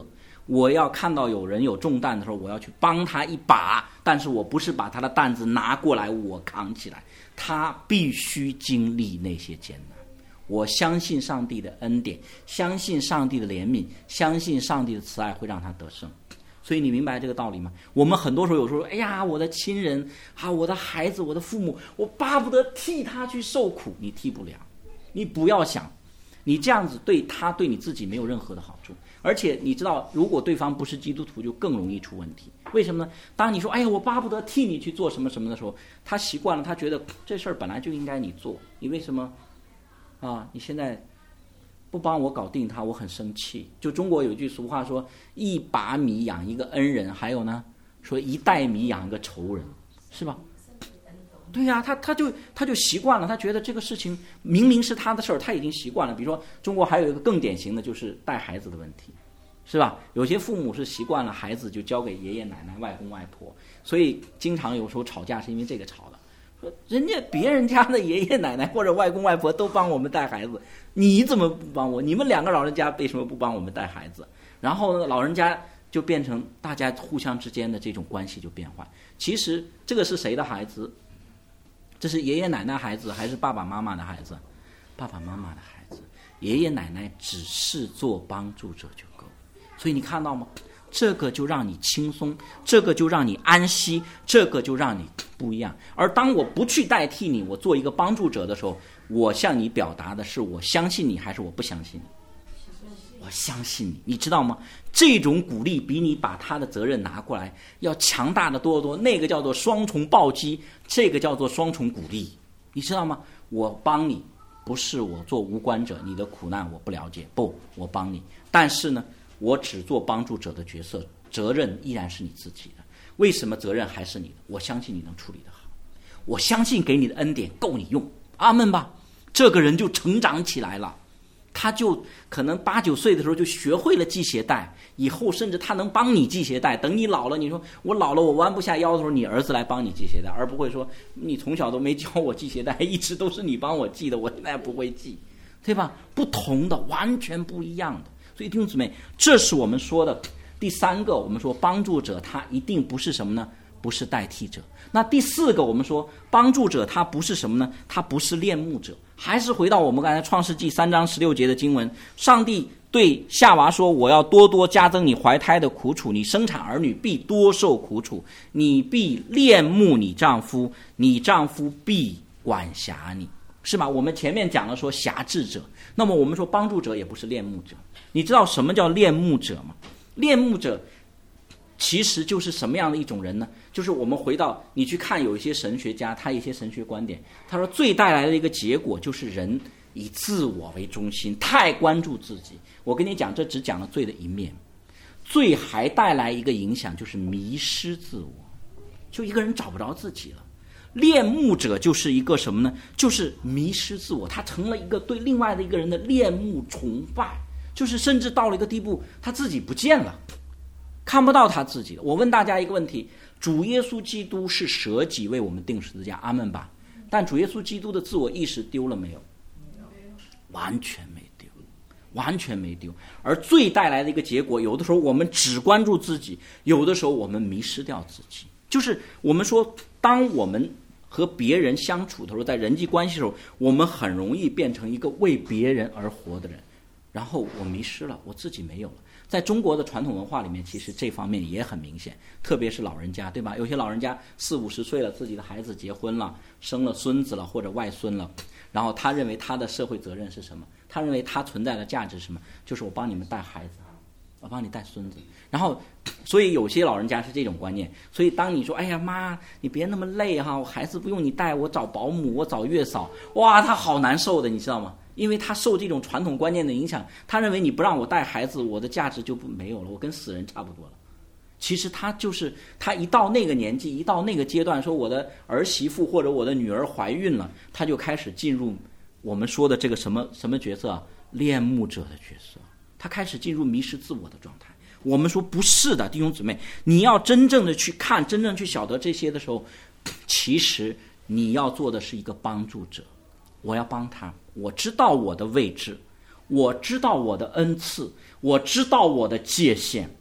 我要看到有人有重担的时候，我要去帮他一把，但是我不是把他的担子拿过来我扛起来，他必须经历那些艰难。我相信上帝的恩典，相信上帝的怜悯，相信上帝的慈爱会让他得胜。所以你明白这个道理吗？我们很多时候有时候，哎呀，我的亲人啊，我的孩子，我的父母，我巴不得替他去受苦，你替不了。你不要想，你这样子对他对你自己没有任何的好处。而且你知道，如果对方不是基督徒，就更容易出问题。为什么呢？当你说哎呀我巴不得替你去做什么什么的时候，他习惯了，他觉得这事儿本来就应该你做，你为什么啊你现在不帮我搞定他，我很生气。就中国有一句俗话说，一把米养一个恩人，还有呢说一袋米养一个仇人，是吧？对呀，他就习惯了，他觉得这个事情明明是他的事儿，他已经习惯了。比如说中国还有一个更典型的就是带孩子的问题，是吧？有些父母是习惯了孩子就交给爷爷奶奶、外公外婆，所以经常有时候吵架是因为这个吵的。说人家别人家的爷爷奶奶或者外公外婆都帮我们带孩子，你怎么不帮我？你们两个老人家为什么不帮我们带孩子？然后呢，老人家就变成大家互相之间的这种关系就变坏。其实这个是谁的孩子？这是爷爷奶奶孩子还是爸爸妈妈的孩子？爸爸妈妈的孩子。爷爷奶奶只是做帮助者就够。所以你看到吗？这个就让你轻松，这个就让你安息，这个就让你不一样。而当我不去代替你，我做一个帮助者的时候，我向你表达的是我相信你还是我不相信你？我相信你，你知道吗？这种鼓励比你把他的责任拿过来要强大的多得多。那个叫做双重暴击，这个叫做双重鼓励，你知道吗？我帮你，不是我做无关者，你的苦难我不了解，不，我帮你。但是呢，我只做帮助者的角色，责任依然是你自己的。为什么责任还是你的？我相信你能处理得好，我相信给你的恩典够你用，阿们吧。这个人就成长起来了。他就可能8、9岁的时候就学会了系鞋带，以后甚至他能帮你系鞋带。等你老了，你说我老了我弯不下腰的时候，你儿子来帮你系鞋带，而不会说你从小都没教我系鞋带，一直都是你帮我系的，我现在不会系，对吧？不同的，完全不一样的。所以弟兄姊妹，这是我们说的第3个，我们说帮助者他一定不是什么呢？不是代替者。那第4个，我们说帮助者他不是什么呢？他不是恋慕者。还是回到我们刚才创世纪3章16节的经文，上帝对夏娃说，我要多多加增你怀胎的苦楚，你生产儿女必多受苦楚，你必恋慕你丈夫，你丈夫必管辖你，是吧？我们前面讲了说辖制者，那么我们说帮助者也不是恋慕者。你知道什么叫恋慕者吗？恋慕者其实就是什么样的一种人呢？就是我们回到你去看有一些神学家，他一些神学观点，他说最带来的一个结果就是人以自我为中心，太关注自己。我跟你讲，这只讲了罪的一面，罪还带来一个影响，就是迷失自我，就一个人找不着自己了。恋慕者就是一个什么呢？就是迷失自我，他成了一个对另外的一个人的恋慕崇拜，就是甚至到了一个地步，他自己不见了，看不到他自己。我问大家一个问题，主耶稣基督是舍己为我们钉十字架，阿们吧？但主耶稣基督的自我意识丢了没有？完全没丢，完全没丢。而罪带来的一个结果，有的时候我们只关注自己，有的时候我们迷失掉自己。就是我们说，当我们和别人相处的时候，在人际关系的时候，我们很容易变成一个为别人而活的人，然后我迷失了，我自己没有了。在中国的传统文化里面，其实这方面也很明显，特别是老人家，对吧？有些老人家40、50岁了，自己的孩子结婚了，生了孙子了或者外孙了，然后他认为他的社会责任是什么？他认为他存在的价值是什么？就是我帮你们带孩子，我帮你带孙子。然后所以有些老人家是这种观念，所以当你说哎呀妈你别那么累哈，我孩子不用你带，我找保姆，我找月嫂，哇他好难受的，你知道吗？因为他受这种传统观念的影响，他认为你不让我带孩子，我的价值就没有了，我跟死人差不多了。其实他就是他一到那个年纪，一到那个阶段，说我的儿媳妇或者我的女儿怀孕了，他就开始进入我们说的这个什么角色啊？恋慕者的角色，他开始进入迷失自我的状态。我们说不是的，弟兄姊妹，你要真正的去看，真正去晓得这些的时候，其实你要做的是一个帮助者。我要帮他，我知道我的位置，我知道我的恩赐，我知道我的界限，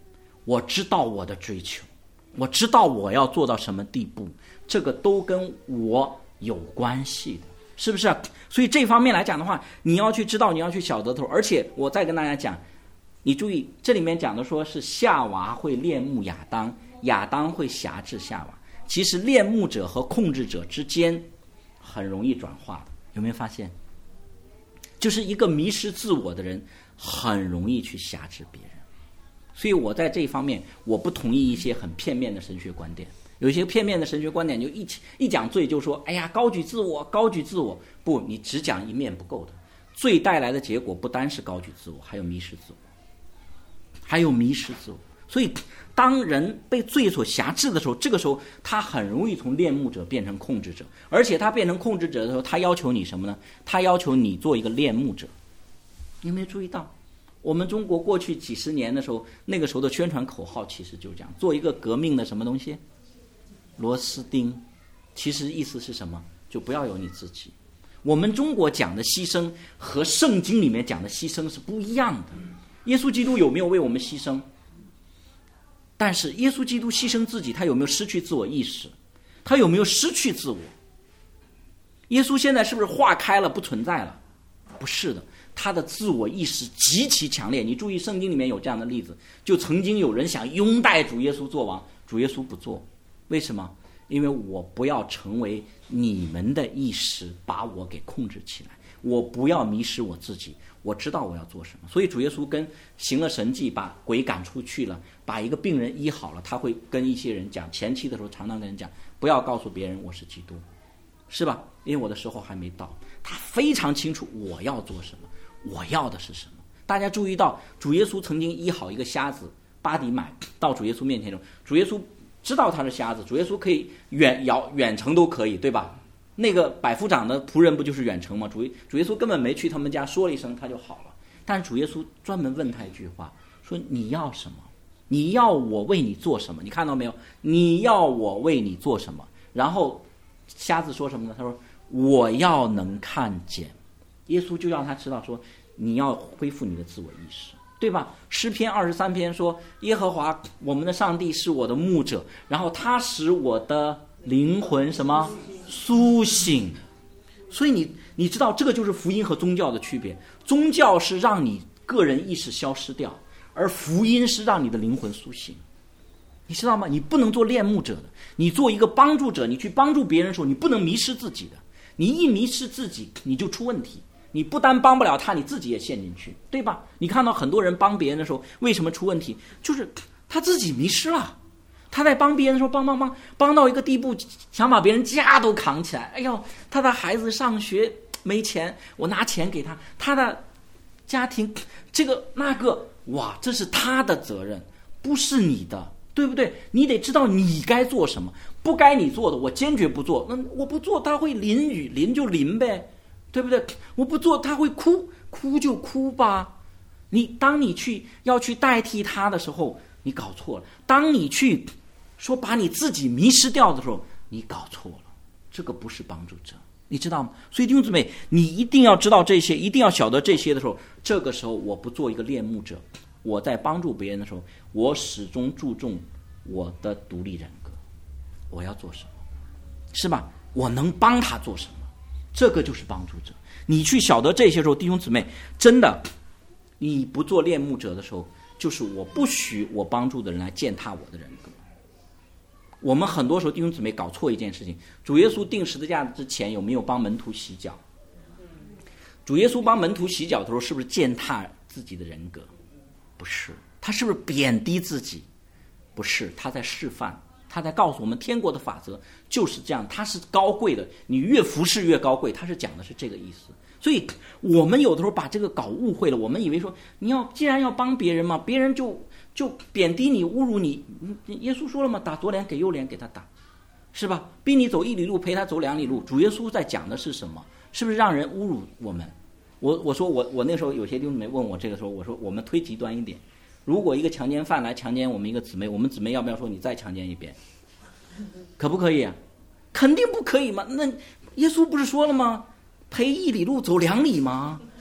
我知道我的追求，我知道我要做到什么地步，这个都跟我有关系的，是不是？所以这方面来讲的话，你要去知道，你要去晓得头。而且我再跟大家讲，你注意这里面讲的说是夏娃会恋慕亚当，亚当会辖制夏娃。其实恋慕者和控制者之间很容易转化的，有没有发现？就是一个迷失自我的人很容易去辖制别人。所以我在这一方面我不同意一些很片面的神学观点，有一些片面的神学观点就一讲罪就说，哎呀，高举自我，高举自我。不，你只讲一面不够的。罪带来的结果不单是高举自我，还有迷失自我，还有迷失自我。所以当人被罪所辖制的时候，这个时候他很容易从恋慕者变成控制者，而且他变成控制者的时候，他要求你什么呢？他要求你做一个恋慕者。你有没有注意到我们中国过去几十年的时候，那个时候的宣传口号其实就是这样，做一个革命的什么东西？螺丝钉。其实意思是什么？就不要有你自己。我们中国讲的牺牲和圣经里面讲的牺牲是不一样的。耶稣基督有没有为我们牺牲？但是耶稣基督牺牲自己，他有没有失去自我意识？他有没有失去自我？耶稣现在是不是化开了，不存在了？不是的，他的自我意识极其强烈。你注意圣经里面有这样的例子，就曾经有人想拥戴主耶稣做王，主耶稣不做。为什么？因为我不要成为你们的意识把我给控制起来，我不要迷失我自己，我知道我要做什么。所以主耶稣跟行了神迹，把鬼赶出去了，把一个病人医好了，他会跟一些人讲，前期的时候常常跟人讲，不要告诉别人我是基督，是吧？因为我的时候还没到。他非常清楚我要做什么，我要的是什么。大家注意到主耶稣曾经医好一个瞎子巴底买，到主耶稣面前中，主耶稣知道他是瞎子，主耶稣可以远程都可以，对吧？那个百夫长的仆人不就是远程吗？主耶稣根本没去他们家，说了一声他就好了。但是主耶稣专门问他一句话，说你要什么？你要我为你做什么？你看到没有？你要我为你做什么？然后瞎子说什么呢？他说我要能看见。耶稣就让他知道说你要恢复你的自我意识，对吧？诗篇23篇说耶和华我们的上帝是我的牧者，然后他使我的灵魂什么苏醒。所以你知道这个就是福音和宗教的区别。宗教是让你个人意识消失掉，而福音是让你的灵魂苏醒。你知道吗？你不能做恋慕者的，你做一个帮助者，你去帮助别人的时候，你不能迷失自己的。你一迷失自己，你就出问题。你不但帮不了他，你自己也陷进去，对吧？你看到很多人帮别人的时候，为什么出问题？就是他自己迷失了。他在帮别人的时候，帮到一个地步，想把别人家都扛起来。哎呦，他的孩子上学没钱，我拿钱给他，他的家庭这个那个，哇，这是他的责任，不是你的，对不对？你得知道你该做什么，不该你做的我坚决不做。那我不做他会淋雨，淋就淋呗，对不对？我不做他会哭，哭就哭吧。当你要去代替他的时候，你搞错了。当你去说把你自己迷失掉的时候，你搞错了，这个不是帮助者，你知道吗？所以弟兄姊妹，你一定要知道这些，一定要晓得这些的时候，这个时候我不做一个恋慕者，我在帮助别人的时候，我始终注重我的独立人格，我要做什么，是吧？我能帮他做什么，这个就是帮助者。你去晓得这些时候，弟兄姊妹，真的你不做恋慕者的时候，就是我不许我帮助的人来践踏我的人格。我们很多时候弟兄姊妹搞错一件事情，主耶稣钉十字架之前有没有帮门徒洗脚？主耶稣帮门徒洗脚的时候是不是践踏自己的人格？不是。他是不是贬低自己？不是，他在示范，他在告诉我们天国的法则就是这样，他是高贵的，你越服侍越高贵，他是讲的是这个意思。所以我们有的时候把这个搞误会了，我们以为说既然要帮别人嘛，别人就贬低你侮辱你。耶稣说了嘛，打左脸给右脸给他打，是吧？逼你走1里路陪他走2里路。主耶稣在讲的是什么？是不是让人侮辱我们？我说我那时候有些弟兄姊妹问我这个时候，我说我们推极端一点，如果一个强奸犯来强奸我们一个姊妹，我们姊妹要不要说你再强奸一遍？可不可以啊？肯定不可以嘛。那耶稣不是说了吗？陪1里路走2里吗？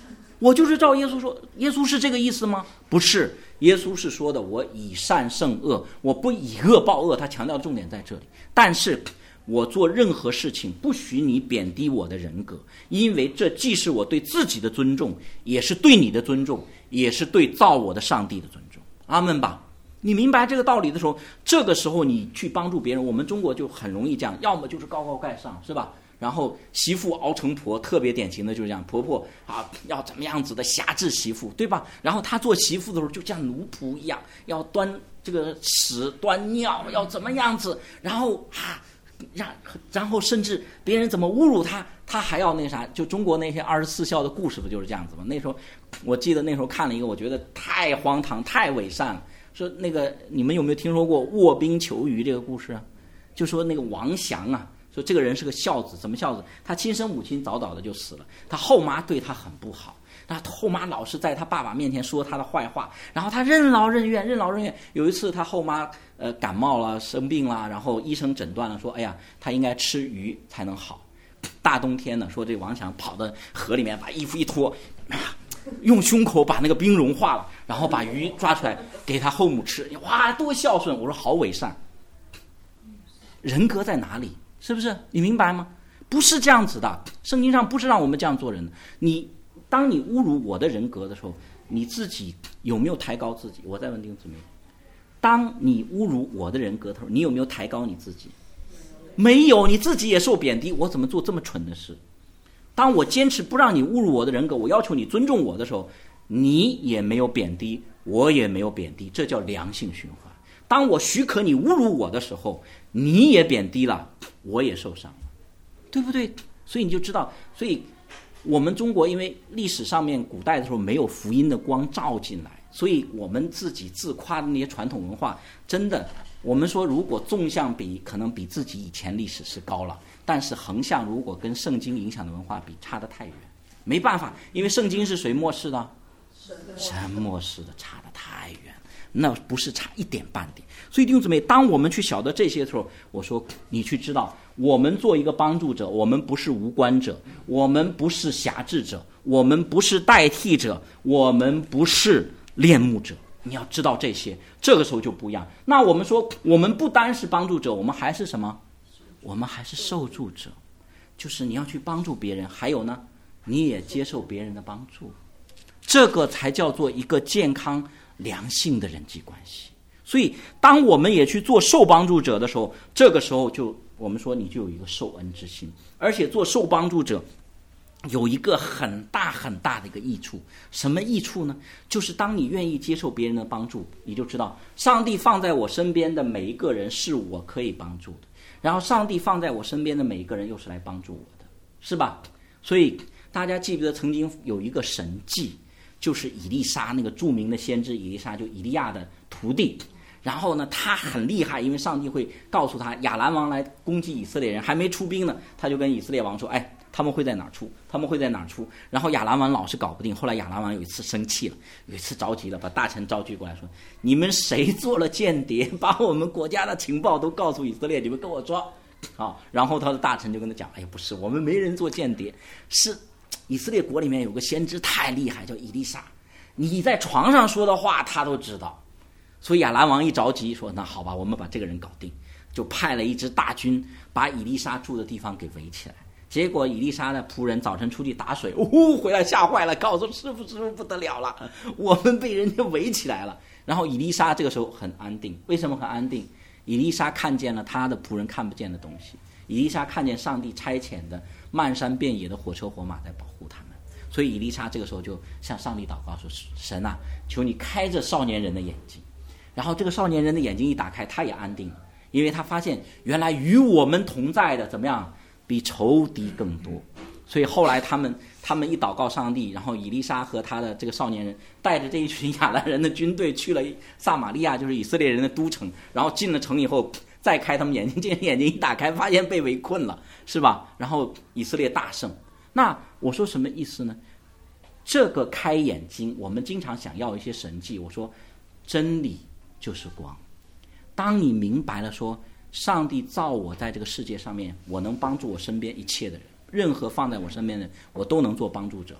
我就是照耶稣说。耶稣是这个意思吗？不是，耶稣是说的我以善胜恶，我不以恶报恶，他强调重点在这里。但是我做任何事情不许你贬低我的人格，因为这既是我对自己的尊重，也是对你的尊重，也是对造我的上帝的尊重。阿们吧。你明白这个道理的时候，这个时候你去帮助别人，我们中国就很容易这样，要么就是高高盖上，是吧？然后媳妇熬成婆，特别典型的就是这样，婆婆啊要怎么样子的辖制媳妇，对吧？然后她做媳妇的时候就像奴仆一样，要端这个屎端尿，要怎么样子，然后然后甚至别人怎么侮辱她，她还要那啥。就中国那些24孝的故事不就是这样子吗？那时候我记得那时候看了一个，我觉得太荒唐太伪善了。说那个你们有没有听说过卧冰求鱼这个故事啊？就说那个王祥啊，说这个人是个孝子，怎么孝子？他亲生母亲早早的就死了，他后妈对他很不好，那后妈老是在他爸爸面前说他的坏话，然后他任劳任怨。有一次他后妈感冒了生病了，然后医生诊断了说，哎呀，他应该吃鱼才能好。大冬天的，说这王祥跑到河里面把衣服一脱，用胸口把那个冰融化了，然后把鱼抓出来给他后母吃。哇，多孝顺！我说好伪善，人格在哪里？是不是？你明白吗？不是这样子的，圣经上不是让我们这样做人的。当你侮辱我的人格的时候，你自己有没有抬高自己？我再问弟兄姊妹，当你侮辱我的人格的时候，你有没有抬高你自己？没有，你自己也受贬低。我怎么做这么蠢的事？当我坚持不让你侮辱我的人格，我要求你尊重我的时候，你也没有贬低，我也没有贬低，这叫良性循环。当我许可你侮辱我的时候，你也贬低了，我也受伤了，对不对？所以你就知道，所以我们中国因为历史上面古代的时候没有福音的光照进来，所以我们自己自夸的那些传统文化，真的我们说如果纵向比可能比自己以前历史是高了，但是横向如果跟圣经影响的文化比，差得太远。没办法，因为圣经是谁默示的？神默示的，差得太远，那不是差一点半点。所以弟兄姊妹，当我们去晓得这些的时候，我说你去知道，我们做一个帮助者，我们不是无关者，我们不是辖制者，我们不是代替者，我们不是恋慕者。你要知道这些，这个时候就不一样。那我们说，我们不单是帮助者，我们还是什么？我们还是受助者，就是你要去帮助别人，还有呢，你也接受别人的帮助，这个才叫做一个健康良性的人际关系。所以当我们也去做受帮助者的时候，这个时候就我们说你就有一个受恩之心，而且做受帮助者有一个很大很大的一个益处。什么益处呢？就是当你愿意接受别人的帮助，你就知道上帝放在我身边的每一个人是我可以帮助的，然后上帝放在我身边的每一个人又是来帮助我的，是吧？所以大家记不记得曾经有一个神迹，就是以利沙，那个著名的先知以利沙，就以利亚的徒弟。然后呢，他很厉害，因为上帝会告诉他亚兰王来攻击以色列人，还没出兵呢，他就跟以色列王说，哎，他们会在哪儿出？他们会在哪儿出？然后亚兰王老是搞不定，后来亚兰王有一次生气了，有一次着急了，把大臣召集过来说，你们谁做了间谍，把我们国家的情报都告诉以色列，你们跟我说。然后他的大臣就跟他讲，哎呀，不是，我们没人做间谍，是以色列国里面有个先知太厉害，叫以利沙，你在床上说的话他都知道。所以亚兰王一着急说，那好吧，我们把这个人搞定，就派了一支大军把以利沙住的地方给围起来。结果以利沙的仆人早晨出去打水，回来吓坏了，告诉师傅不得了了，我们被人家围起来了。然后以利沙这个时候很安定，为什么很安定？以利沙看见了他的仆人看不见的东西，以利沙看见上帝差遣的漫山遍野的火车火马在保护他们。所以以利沙这个时候就向上帝祷告说，神啊，求你开着少年人的眼睛。然后这个少年人的眼睛一打开，他也安定了，因为他发现原来与我们同在的怎么样，比仇敌更多。所以后来他们一祷告上帝，然后以利沙和他的这个少年人带着这一群亚兰人的军队去了撒玛利亚，就是以色列人的都城。然后进了城以后，再开他们眼睛，这眼睛一打开，发现被围困了，是吧？然后以色列大胜。那我说什么意思呢？这个开眼睛，我们经常想要一些神迹。我说真理就是光。当你明白了说上帝造我在这个世界上面，我能帮助我身边一切的人，任何放在我身边的人我都能做帮助者，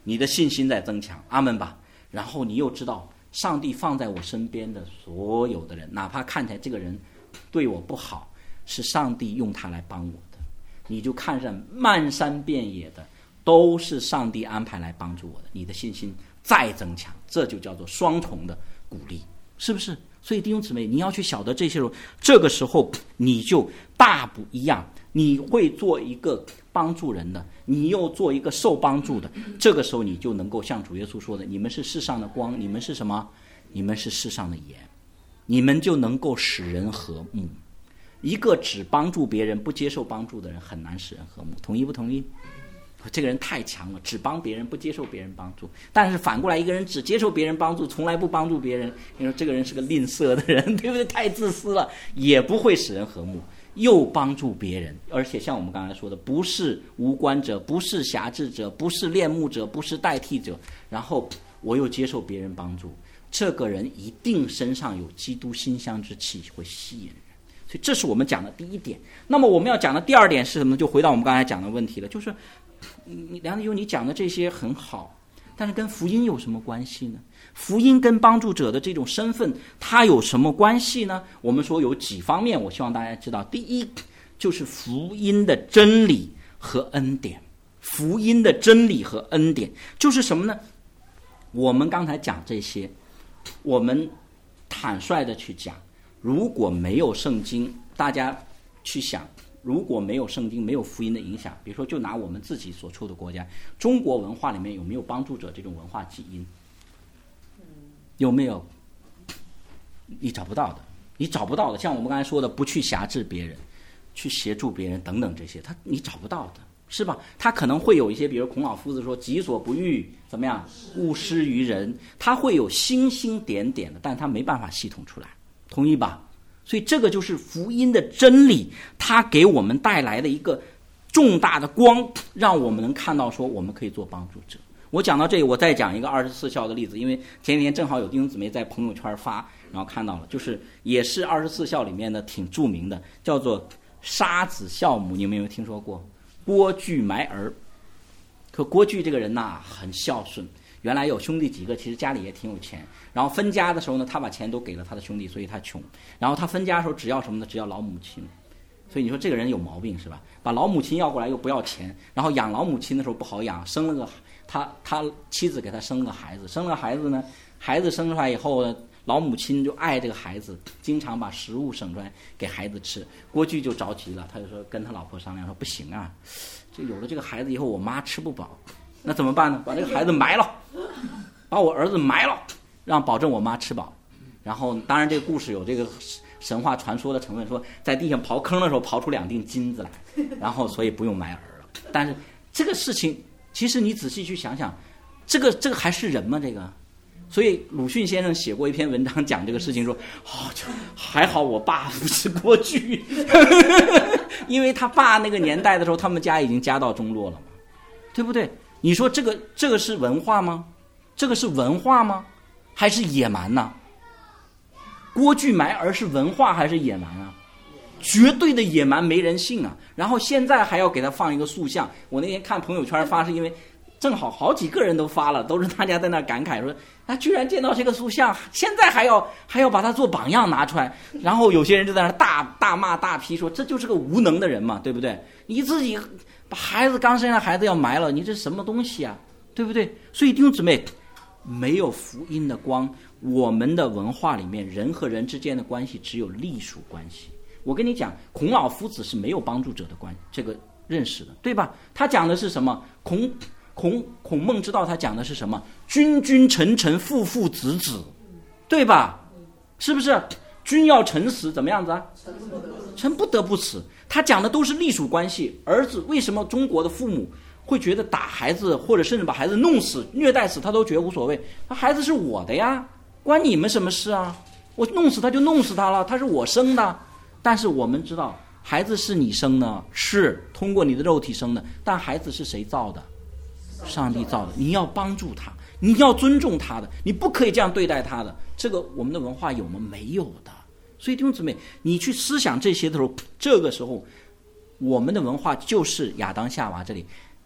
你的信心在增强，阿们吧。然后你又知道上帝放在我身边的所有的人，哪怕看起来这个人对我不好，是上帝用他来帮我的，你就看上漫山遍野的都是上帝安排来帮助我的，你的信心再增强，这就叫做双重的鼓励，是不是？所以弟兄姊妹，你要去晓得这些时候，这个时候你就大不一样，你会做一个帮助人的，你又做一个受帮助的，这个时候你就能够像主耶稣说的，你们是世上的光，你们是什么？你们是世上的盐，你们就能够使人和睦。一个只帮助别人不接受帮助的人很难使人和睦，同意不同意？这个人太强了，只帮别人不接受别人帮助。但是反过来，一个人只接受别人帮助，从来不帮助别人，你说这个人是个吝啬的人，对不对？太自私了，也不会使人和睦。又帮助别人，而且像我们刚才说的，不是无关者，不是辖制者，不是恋慕者，不是代替者，然后我又接受别人帮助，这个人一定身上有基督馨香之气，会吸引人。所以这是我们讲的第一点。那么我们要讲的第二点是什么？就回到我们刚才讲的问题了，就是梁弟兄你讲的这些很好，但是跟福音有什么关系呢？福音跟帮助者的这种身份它有什么关系呢？我们说有几方面，我希望大家知道。第一，就是福音的真理和恩典。福音的真理和恩典就是什么呢？我们刚才讲这些，我们坦率的去讲，如果没有圣经，大家去想，如果没有圣经，没有福音的影响，比如说就拿我们自己所处的国家，中国文化里面有没有帮助者这种文化基因？有没有？你找不到的，你找不到的。像我们刚才说的，不去辖制别人，去协助别人等等这些，你找不到的，是吧？他可能会有一些，比如孔老夫子说己所不欲，怎么样？勿施于人。他会有星星点点的，但他没办法系统出来，同意吧？所以这个就是福音的真理，它给我们带来的一个重大的光，让我们能看到说我们可以做帮助者。我讲到这里，我再讲一个24孝的例子，因为前几天正好有弟兄姊妹在朋友圈发，然后看到了，就是也是24孝里面的挺著名的，叫做杀子孝母，你们有没有听说过？郭巨埋儿。可郭巨这个人呐，很孝顺，原来有兄弟几个，其实家里也挺有钱，然后分家的时候呢，他把钱都给了他的兄弟，所以他穷。然后他分家的时候只要什么呢？只要老母亲。所以你说这个人有毛病是吧？把老母亲要过来又不要钱，然后养老母亲的时候不好养，生了个他妻子给他生了个孩子，生了孩子呢，孩子生出来以后呢，老母亲就爱这个孩子，经常把食物省出来给孩子吃。郭巨就着急了，他就说跟他老婆商量说，不行啊，就有了这个孩子以后，我妈吃不饱，那怎么办呢？把这个孩子埋了，把我儿子埋了，让保证我妈吃饱。然后当然这个故事有这个神话传说的成分，说在地上刨坑的时候刨出2锭金子来，然后所以不用埋儿了。但是这个事情其实你仔细去想想，这个还是人吗？这个，所以鲁迅先生写过一篇文章讲这个事情，说还好我爸不是郭巨，因为他爸那个年代的时候，他们家已经家道中落了嘛，对不对？你说这个是文化吗？这个是文化吗？还是野蛮呢？郭巨埋儿是文化还是野蛮啊？绝对的野蛮，没人性啊！然后现在还要给他放一个塑像。我那天看朋友圈发，是因为正好好几个人都发了，都是大家在那感慨说，他居然见到这个塑像，现在还要把它做榜样拿出来。然后有些人就在那大骂大批说，这就是个无能的人嘛，对不对？你自己把孩子刚生下孩子要埋了，你这什么东西啊，对不对？所以弟兄姊妹，没有福音的光，我们的文化里面人和人之间的关系只有隶属关系。我跟你讲，孔老夫子是没有帮助者的这个认识的，对吧？他讲的是什么？孔孟之道他讲的是什么？君君臣臣父父子子，对吧？是不是？君要臣死，怎么样子啊？臣不得不死。他讲的都是隶属关系。儿子为什么中国的父母会觉得打孩子或者甚至把孩子弄死虐待死他都觉得无所谓？他孩子是我的呀，关你们什么事啊？我弄死他就弄死他了，他是我生的。但是我们知道孩子是你生的，是通过你的肉体生的，但孩子是谁造的？上帝造的。你要帮助他，你要尊重他的，你不可以这样对待他的。这个我们的文化有吗？没有的。所以弟兄姊妹，你去思想这些的时候，这个时候我们的文化就是亚当夏娃这里，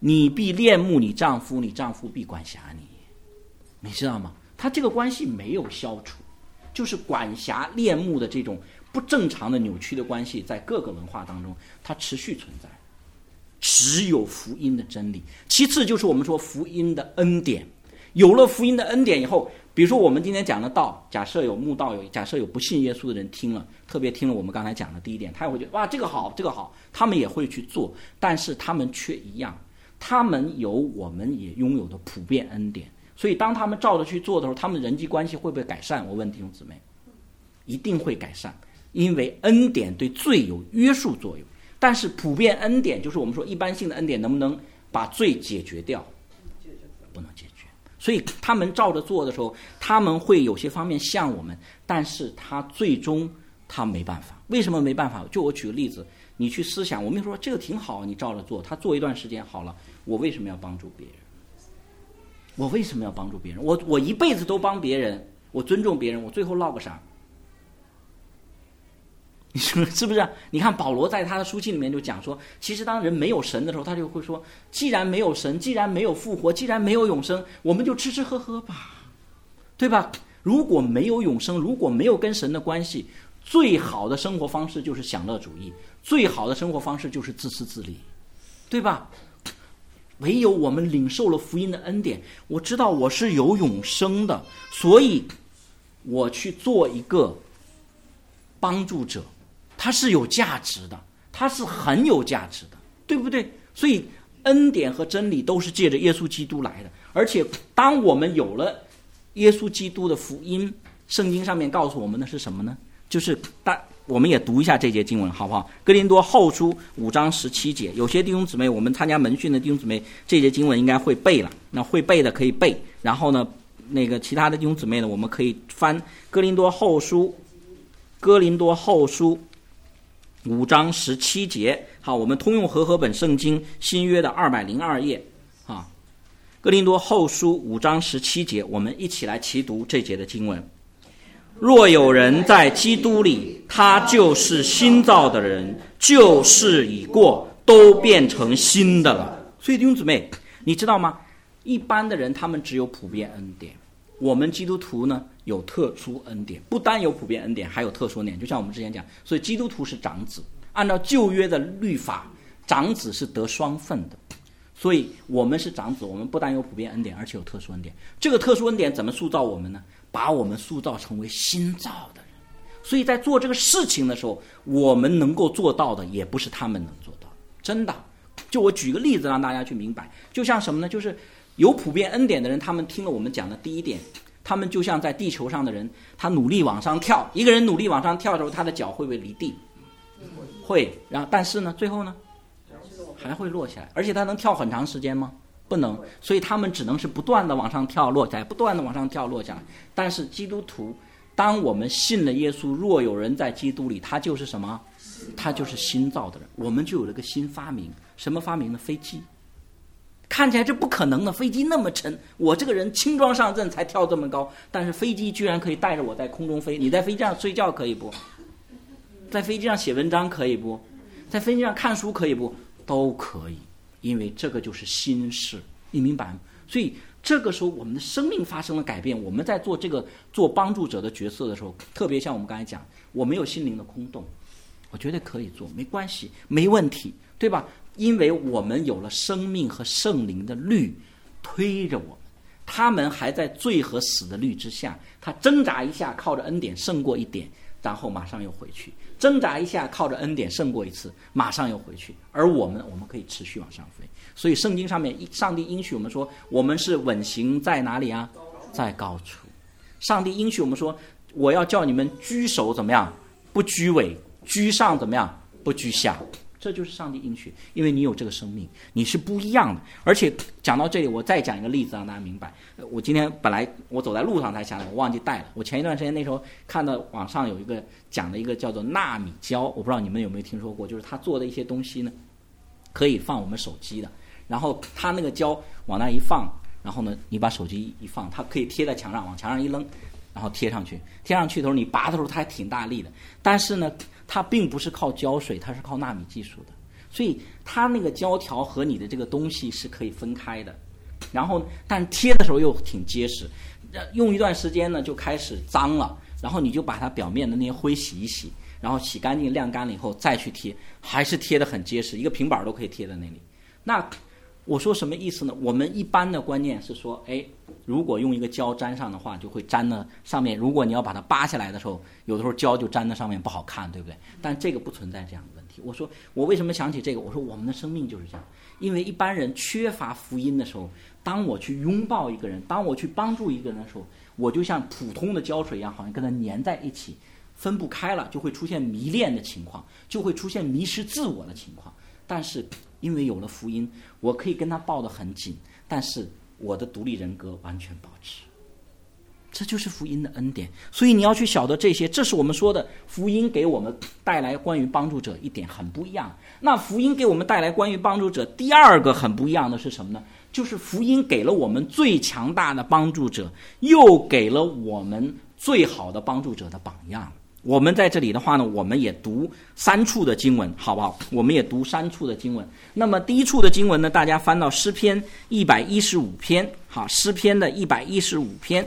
你必恋慕你丈夫，你丈夫必管辖你，你知道吗？他这个关系没有消除，就是管辖恋慕的这种不正常的扭曲的关系，在各个文化当中它持续存在。只有福音的真理，其次就是我们说福音的恩典。有了福音的恩典以后，比如说我们今天讲的道，假设有慕道友，假设有不信耶稣的人听了，特别听了我们刚才讲的第一点，他也会觉得哇，这个好，这个好，他们也会去做，但是他们却一样，他们有我们也拥有的普遍恩典，所以当他们照着去做的时候，他们人际关系会不会改善？我问弟兄姊妹，一定会改善，因为恩典对罪有约束作用。但是普遍恩典，就是我们说一般性的恩典，能不能把罪解决掉？不能解决。所以他们照着做的时候，他们会有些方面像我们，但是他最终他没办法。为什么没办法？就我举个例子，你去思想，我们说这个挺好，你照着做，他做一段时间好了，我为什么要帮助别人？我为什么要帮助别人？我一辈子都帮别人，我尊重别人，我最后落个啥？你说是不是？你看保罗在他的书信里面就讲说，其实当人没有神的时候，他就会说，既然没有神，既然没有复活，既然没有永生，我们就吃吃喝喝吧，对吧？如果没有永生，如果没有跟神的关系，最好的生活方式就是享乐主义，最好的生活方式就是自私自利，对吧？唯有我们领受了福音的恩典，我知道我是有永生的，所以我去做一个帮助者，它是有价值的，它是很有价值的，对不对？所以恩典和真理都是借着耶稣基督来的，而且当我们有了耶稣基督的福音，圣经上面告诉我们的是什么呢？就是我们也读一下这节经文好不好？哥林多后书5章17节，有些弟兄姊妹，我们参加门训的弟兄姊妹，这节经文应该会背了，那会背的可以背，然后呢那个其他的弟兄姊妹呢，我们可以翻哥林多后书5章17节。好，我们通用和合本圣经新约的202页啊，哥林多后书5章17节，我们一起来齐读这节的经文。若有人在基督里，他就是新造的人，旧事已过，都变成新的了。所以弟兄姊妹，你知道吗？一般的人他们只有普遍恩典，我们基督徒呢有特殊恩典，不单有普遍恩典，还有特殊恩典。就像我们之前讲，所以基督徒是长子，按照旧约的律法，长子是得双份的，所以我们是长子，我们不但有普遍恩典，而且有特殊恩典。这个特殊恩典怎么塑造我们呢？把我们塑造成为新造的人。所以在做这个事情的时候，我们能够做到的也不是他们能做到，真的。就我举个例子让大家去明白，就像什么呢？就是有普遍恩典的人，他们听了我们讲的第一点，他们就像在地球上的人，他努力往上跳，一个人努力往上跳的时候，他的脚会不会离地？会。然后但是呢，最后呢还会落下来，而且他能跳很长时间吗？不能。所以他们只能是不断的往上跳落下来，不断的往上跳落下来。但是基督徒，当我们信了耶稣，若有人在基督里，他就是什么？他就是新造的人。我们就有了个新发明。什么发明呢？飞机。看起来这不可能的，飞机那么沉，我这个人轻装上阵才跳这么高，但是飞机居然可以带着我在空中飞。你在飞机上睡觉可以不？在飞机上写文章可以不？在飞机上看书可以不？都可以，因为这个就是新事，你明白吗？所以这个时候我们的生命发生了改变。我们在做这个做帮助者的角色的时候，特别像我们刚才讲，我没有心灵的空洞，我觉得可以做，没关系，没问题，对吧？因为我们有了生命和圣灵的律推着我们，他们还在罪和死的律之下，他挣扎一下靠着恩典胜过一点，然后马上又回去，挣扎一下靠着恩典胜过一次，马上又回去。而我们可以持续往上飞。所以圣经上面上帝应许我们说，我们是稳行在哪里啊？在高处。上帝应许我们说，我要叫你们居首怎么样？不居尾，居上怎么样？不居下。这就是上帝应许，因为你有这个生命，你是不一样的。而且讲到这里，我再讲一个例子让大家明白。我今天本来我走在路上才想起来，我忘记带了。我前一段时间那时候看到网上有一个讲的一个叫做纳米胶，我不知道你们有没有听说过，就是他做的一些东西呢，可以放我们手机的。然后他那个胶往那一放，然后呢，你把手机一放，它可以贴在墙上，往墙上一扔，然后贴上去。贴上去的时候，你拔的时候它还挺大力的，但是呢，它并不是靠胶水，它是靠纳米技术的。 所以它那个胶条和你的这个东西是可以分开的。然后但贴的时候又挺结实，用一段时间呢就开始脏了，然后你就把它表面的那些灰洗一洗，然后洗干净晾干了以后再去贴，还是贴得很结实，一个平板都可以贴在那里。那我说什么意思呢？我们一般的观念是说，如果用一个胶粘上的话，就会粘的上面，如果你要把它扒下来的时候，有的时候胶就粘在上面不好看，对不对？但这个不存在这样的问题。我说我为什么想起这个？我说我们的生命就是这样，因为一般人缺乏福音的时候，当我去拥抱一个人，当我去帮助一个人的时候，我就像普通的胶水一样，好像跟他粘在一起，分不开了，就会出现迷恋的情况，就会出现迷失自我的情况。但是因为有了福音，我可以跟他抱得很紧，但是我的独立人格完全保持。这就是福音的恩典。所以你要去晓得这些，这是我们说的福音给我们带来关于帮助者一点很不一样。那福音给我们带来关于帮助者第二个很不一样的是什么呢？就是福音给了我们最强大的帮助者，又给了我们最好的帮助者的榜样。我们在这里的话呢，我们也读3处的经文，好不好？我们也读3处的经文。那么第一处的经文呢，大家翻到诗篇115篇，好，诗篇的115篇，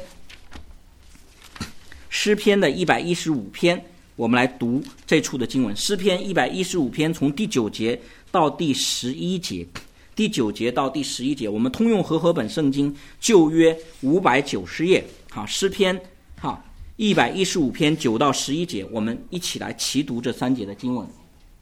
诗篇的115篇，我们来读这处的经文。诗篇115篇从第9节到第11节，第9节到第11节，我们通用和合本圣经旧约590页，好，诗篇好115篇9到11节，我们一起来齐读这3节的经文。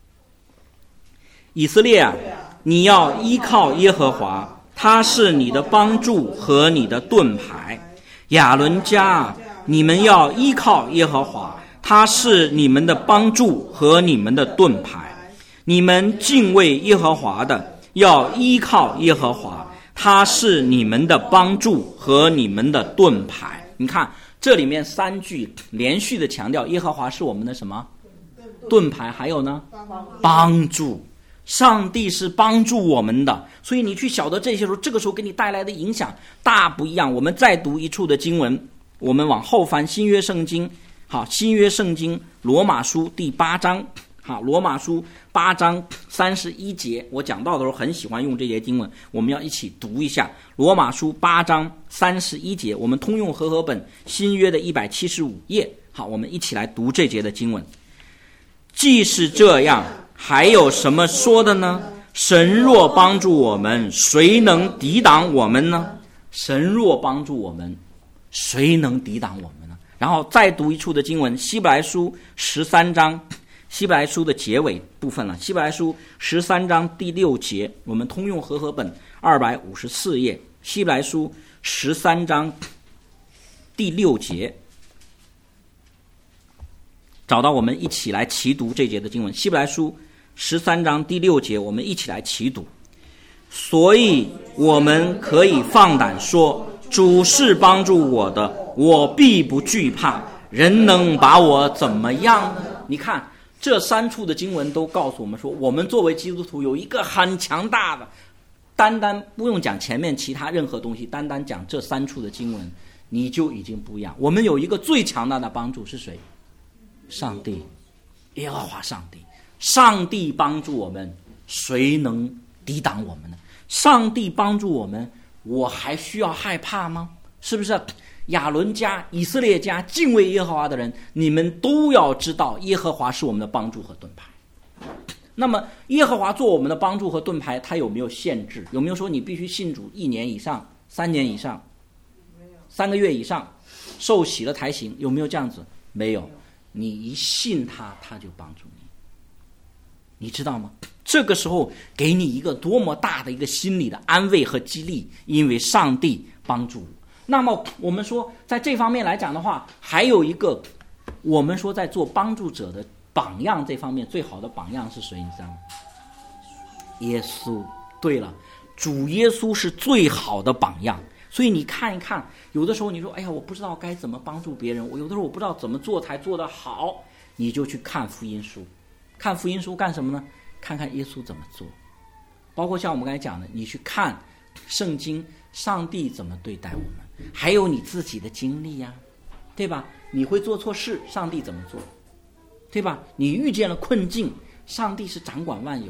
以色列啊，你要依靠耶和华，他是你的帮助和你的盾牌。亚伦家啊，你们要依靠耶和华，他是你们的帮助和你们的盾牌。你们敬畏耶和华的，要依靠耶和华，他是你们的帮助和你们的盾牌。你看这里面3句连续的强调耶和华是我们的什么？盾牌，还有呢？帮助。上帝是帮助我们的，所以你去晓得这些时候，这个时候给你带来的影响大不一样。我们再读一处的经文，我们往后翻新约圣经，好，新约圣经罗马书第8章，好，罗马书8章31节，我讲到的时候很喜欢用这节经文，我们要一起读一下。罗马书8章31节，我们通用和合本新约的175页，好，我们一起来读这节的经文。既是这样，还有什么说的呢？神若帮助我们，谁能抵挡我们呢？神若帮助我们，谁能抵挡我们呢？然后再读一处的经文，希伯来书13章，希伯来书的结尾部分了，希伯来书13章第6节，我们通用和合本254页，希伯来书13章第6节，找到我们一起来齐读这节的经文。希伯来书13章第6节，我们一起来齐读。所以我们可以放胆说，主是帮助我的，我必不惧怕，人能把我怎么样呢？你看这3处的经文都告诉我们说，我们作为基督徒有一个很强大的，单单不用讲前面其他任何东西，单单讲这3处的经文，你就已经不一样。我们有一个最强大的帮助是谁？上帝，耶和华上帝。上帝帮助我们，谁能抵挡我们呢？上帝帮助我们，我还需要害怕吗？是不是？亚伦家、以色列家敬畏耶和华的人，你们都要知道耶和华是我们的帮助和盾牌。那么耶和华做我们的帮助和盾牌，他有没有限制？有没有说你必须信主1年以上、3年以上、3个月以上，受洗了才行？有没有这样子？没有，你一信他，他就帮助你。你知道吗？这个时候给你一个多么大的一个心理的安慰和激励，因为上帝帮助我。那么我们说在这方面来讲的话，还有一个我们说在做帮助者的榜样这方面最好的榜样是谁？你知道吗？耶稣。对了，主耶稣是最好的榜样。所以你看一看，有的时候你说哎呀，我不知道该怎么帮助别人，我有的时候我不知道怎么做才做得好，你就去看福音书。看福音书干什么呢？看看耶稣怎么做。包括像我们刚才讲的，你去看圣经，上帝怎么对待我们，还有你自己的经历呀，对吧？你会做错事，上帝怎么做，对吧？你遇见了困境，上帝是掌管万有的，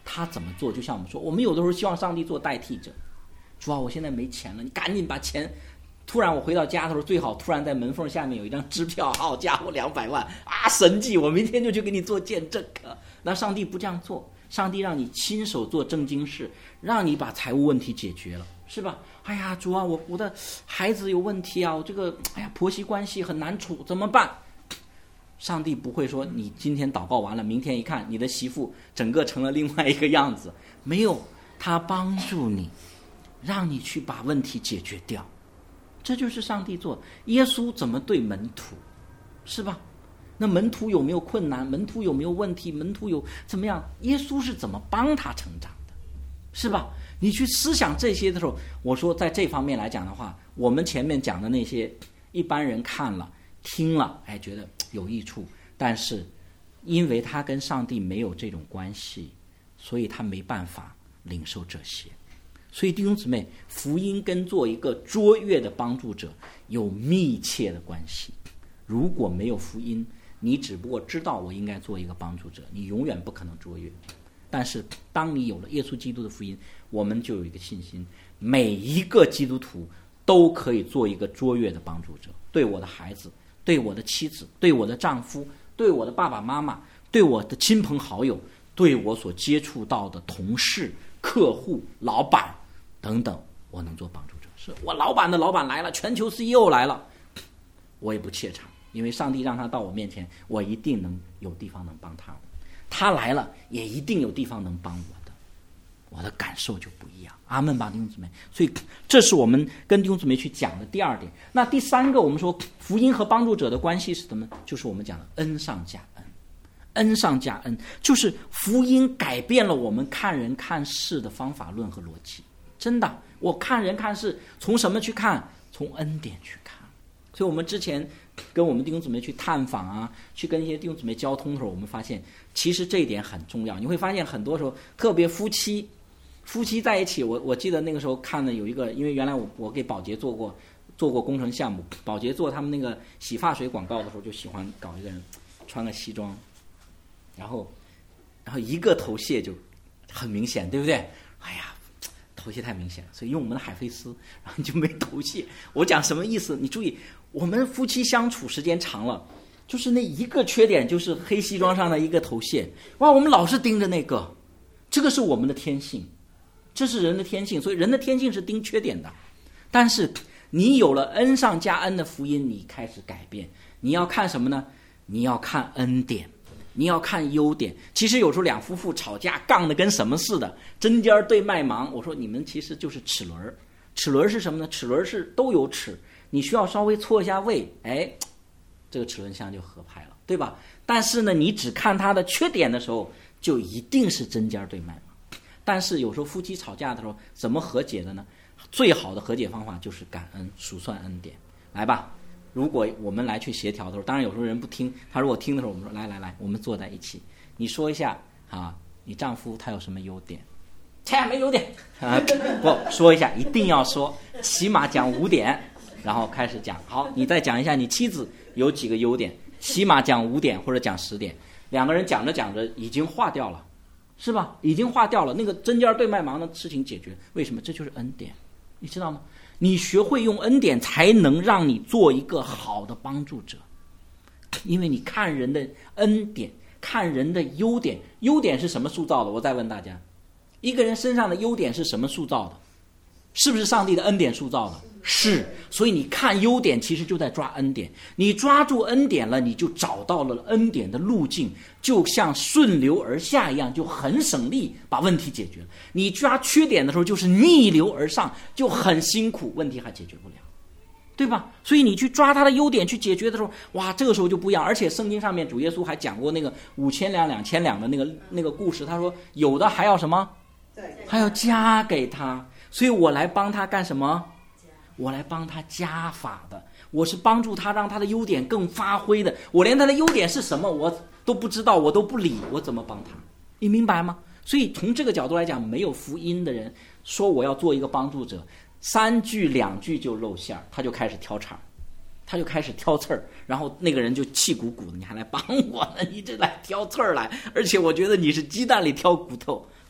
他怎么做，就像我们说，我们有的时候希望上帝做代替者。主啊，我现在没钱了，你赶紧把钱，突然我回到家的时候，最好突然在门缝下面有一张支票，好家伙，200万啊，神迹，我明天就去给你做见证。那上帝不这样做，上帝让你亲手做正经事，让你把财务问题解决了，是吧？哎呀，主啊，我的孩子有问题啊，我这个婆媳关系很难处，怎么办？上帝不会说你今天祷告完了，明天一看你的媳妇整个成了另外一个样子，没有，他帮助你，让你去把问题解决掉。这就是上帝做。耶稣怎么对门徒，是吧？那门徒有没有困难？门徒有没有问题？门徒有怎么样？耶稣是怎么帮他成长的，是吧？你去思想这些的时候，我说在这方面来讲的话，我们前面讲的那些一般人看了听了，觉得有益处，但是因为他跟上帝没有这种关系，所以他没办法领受这些。所以弟兄姊妹，福音跟做一个卓越的帮助者有密切的关系。如果没有福音，你只不过知道我应该做一个帮助者，你永远不可能卓越。但是当你有了耶稣基督的福音，我们就有一个信心，每一个基督徒都可以做一个卓越的帮助者，对我的孩子，对我的妻子，对我的丈夫，对我的爸爸妈妈，对我的亲朋好友，对我所接触到的同事、客户、老板等等，我能做帮助者。是我老板的老板来了，全球 CEO 来了，我也不怯场，因为上帝让他到我面前，我一定能有地方能帮他。他来了，也一定有地方能帮我的，我的感受就不一样。阿们吧，弟兄姊妹。所以这是我们跟弟兄姊妹去讲的第二点。那第三个，我们说福音和帮助者的关系是什么？就是我们讲的恩上加恩。恩上加恩，就是福音改变了我们看人看事的方法论和逻辑。真的，我看人看事从什么去看？从恩典去看。所以我们之前跟我们弟兄姊妹去探访啊，去跟一些弟兄姊妹交通的时候，我们发现其实这一点很重要。你会发现很多时候，特别夫妻在一起，我记得那个时候看的有一个，因为原来我给宝洁做过工程项目，宝洁做他们那个洗发水广告的时候，就喜欢搞一个人穿个西装，然后一个头屑就很明显，对不对？哎呀，头屑太明显了，所以用我们的海飞丝，然后你就没头屑。我讲什么意思？你注意，我们夫妻相处时间长了，就是那一个缺点，就是黑西装上的一个头屑，哇，我们老是盯着那个，这个是我们的天性，这是人的天性，所以人的天性是盯缺点的。但是你有了恩上加恩的福音，你开始改变。你要看什么呢？你要看恩典，你要看优点。其实有时候两夫妇吵架杠得跟什么似的，针尖对麦芒，我说你们其实就是齿轮。齿轮是什么呢？齿轮是都有齿，你需要稍微错一下位，这个齿轮箱就合拍了，对吧？但是呢，你只看它的缺点的时候，就一定是针尖对麦芒。但是有时候夫妻吵架的时候，怎么和解的呢？最好的和解方法就是感恩，数算恩典。来吧，如果我们来去协调的时候，当然有时候人不听，他如果听的时候，我们说来，我们坐在一起，你说一下啊，你丈夫他有什么优点？没优点啊，不说一下，一定要说，起码讲5点，然后开始讲。好，你再讲一下你妻子有几个优点，起码讲5点或者讲10点。两个人讲着讲着已经化掉了，是吧？已经化掉了，那个针尖对麦芒的事情解决。为什么？这就是恩典，你知道吗？你学会用恩典，才能让你做一个好的帮助者。因为你看人的恩典，看人的优点，优点是什么塑造的？我再问大家，一个人身上的优点是什么塑造的？是不是上帝的恩典塑造的？是。所以你看优点，其实就在抓恩典。你抓住恩典了，你就找到了恩典的路径，就像顺流而下一样，就很省力，把问题解决了。你抓缺点的时候，就是逆流而上，就很辛苦，问题还解决不了，对吧？所以你去抓他的优点去解决的时候，哇，这个时候就不一样。而且圣经上面主耶稣还讲过那个5000两2000两的那个故事，他说有的还要什么？还要加给他。所以我来帮他干什么？我来帮他加法的，我是帮助他让他的优点更发挥的。我连他的优点是什么我都不知道，我都不理，我怎么帮他？你明白吗？所以从这个角度来讲，没有福音的人说我要做一个帮助者，3句2句就露馅，他就开始挑茬，他就开始挑刺儿，然后那个人就气鼓鼓的，你还来帮我呢？你这来挑刺儿来，而且我觉得你是鸡蛋里挑骨头，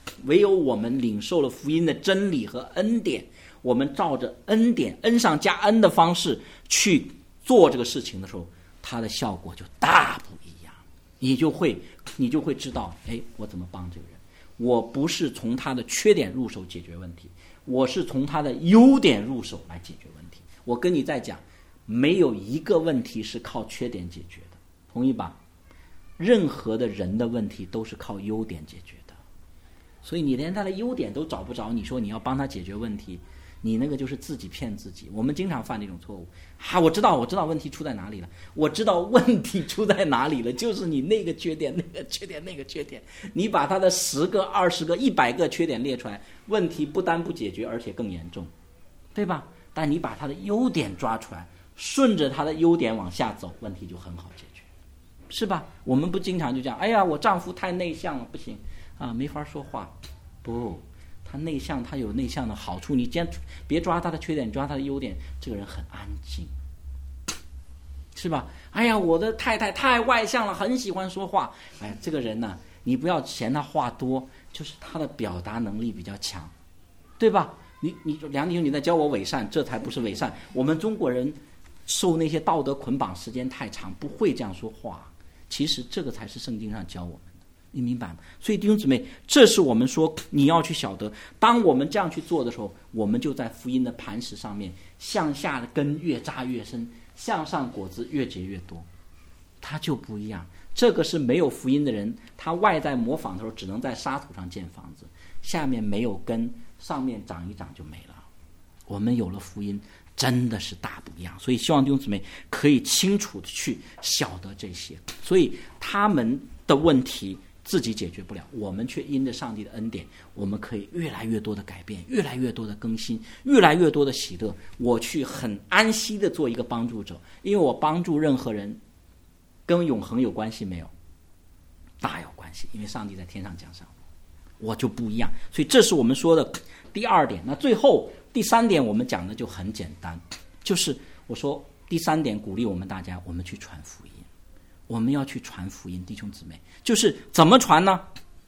唯有我们领受了福音的真理和恩典，我们照着恩典恩上加恩的方式去做这个事情的时候，它的效果就大不一样。你就会知道，我怎么帮这个人？我不是从他的缺点入手解决问题，我是从他的优点入手来解决问题。我跟你在讲，没有一个问题是靠缺点解决的，同意吧？任何的人的问题都是靠优点解决的，所以你连他的优点都找不着，你说你要帮他解决问题，你那个就是自己骗自己。我们经常犯这种错误我知道问题出在哪里了，我知道问题出在哪里了，就是你那个缺点那个缺点那个缺点，你把他的10个20个100个缺点列出来，问题不但不解决，而且更严重，对吧？但你把他的优点抓出来，顺着他的优点往下走，问题就很好解决，是吧？我们不经常就讲，我丈夫太内向了，不行没法说话。不，他内向，他有内向的好处，你既然别抓他的缺点，你抓他的优点，这个人很安静，是吧？我的太太太外向了，很喜欢说话。这个人呢，你不要嫌他话多，就是他的表达能力比较强，对吧？梁弟兄，你在教我伪善，这才不是伪善。我们中国人受那些道德捆绑时间太长，不会这样说话。其实这个才是圣经上教我们的，你明白吗？所以弟兄姊妹，这是我们说你要去晓得，当我们这样去做的时候，我们就在福音的磐石上面，向下的根越扎越深，向上果子越结越多，它就不一样。这个是没有福音的人，他外在模仿的时候只能在沙土上建房子，下面没有根，上面长一长就没了。我们有了福音，真的是大不一样。所以希望弟兄姊妹可以清楚的去晓得这些。所以他们的问题自己解决不了，我们却因着上帝的恩典，我们可以越来越多的改变，越来越多的更新，越来越多的喜乐。我去很安息的做一个帮助者，因为我帮助任何人跟永恒有关系没有？大有关系，因为上帝在天上奖赏我就不一样。所以这是我们说的第2点。那最后第3点我们讲的就很简单，就是我说第3点鼓励我们大家，我们去传福音。我们要去传福音，弟兄姊妹，就是怎么传呢？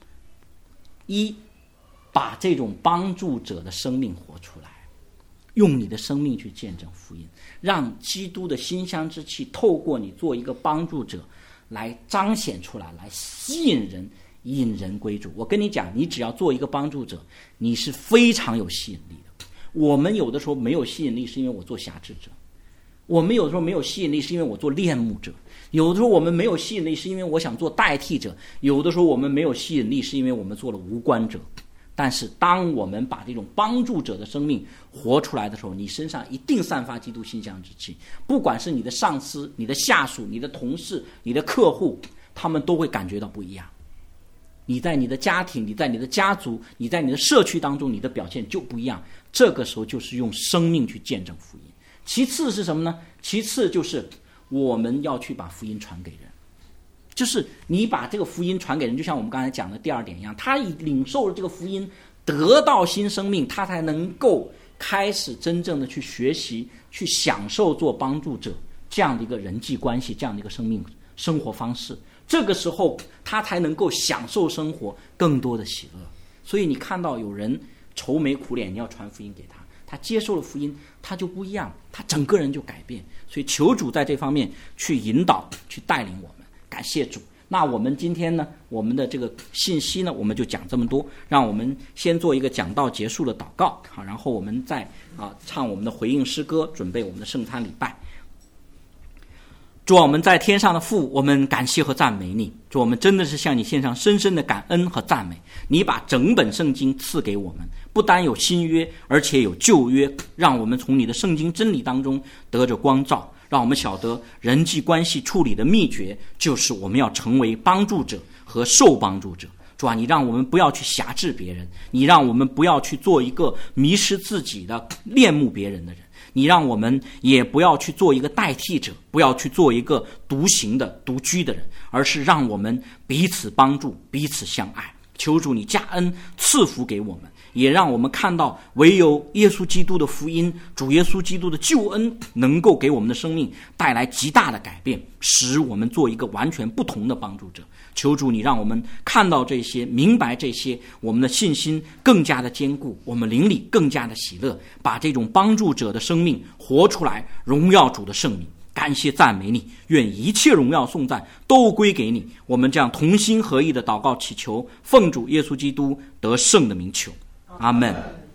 把这种帮助者的生命活出来，用你的生命去见证福音，让基督的馨香之气透过你做一个帮助者来彰显出来，来吸引人，引人归主。我跟你讲，你只要做一个帮助者，你是非常有吸引力的。我们有的时候没有吸引力，是因为我做辖制者；我们有的时候没有吸引力，是因为我做恋慕者；有的时候我们没有吸引力，是因为我想做代替者；有的时候我们没有吸引力，是因为我们做了无关者。但是当我们把这种帮助者的生命活出来的时候，你身上一定散发基督馨香之气，不管是你的上司、你的下属、你的同事、你的客户，他们都会感觉到不一样。你在你的家庭，你在你的家族，你在你的社区当中，你的表现就不一样。这个时候就是用生命去见证福音。其次是什么呢？其次就是我们要去把福音传给人，就是你把这个福音传给人，就像我们刚才讲的第2点一样，他领受了这个福音，得到新生命，他才能够开始真正的去学习，去享受做帮助者这样的一个人际关系，这样的一个生活方式。这个时候他才能够享受生活更多的喜乐。所以你看到有人愁眉苦脸，你要传福音给他，他接受了福音，他就不一样，他整个人就改变。所以求主在这方面去引导，去带领我们。感谢主。那我们今天呢，我们的这个信息呢，我们就讲这么多。让我们先做一个讲道结束的祷告，好，然后我们再唱我们的回应诗歌，准备我们的圣餐礼拜。主啊，我们在天上的父，我们感谢和赞美你。主，我们真的是向你献上深深的感恩和赞美。你把整本圣经赐给我们，不单有新约，而且有旧约，让我们从你的圣经真理当中得着光照，让我们晓得人际关系处理的秘诀，就是我们要成为帮助者和受帮助者。主啊，你让我们不要去辖制别人，你让我们不要去做一个迷失自己的恋慕别人的人，你让我们也不要去做一个代替者，不要去做一个独行的独居的人，而是让我们彼此帮助，彼此相爱。求主你加恩赐福给我们， 也让我们看到唯有耶稣基督的福音，主耶稣基督的救恩能够给我们的生命带来极大的改变，使我们做一个完全不同的帮助者。求主你让我们看到这些，明白这些，我们的信心更加的坚固，我们灵里更加的喜乐，把这种帮助者的生命活出来，荣耀主的圣名。感谢赞美你，愿一切荣耀颂赞都归给你。我们这样同心合意的祷告祈求，奉主耶稣基督得胜的名求，阿们。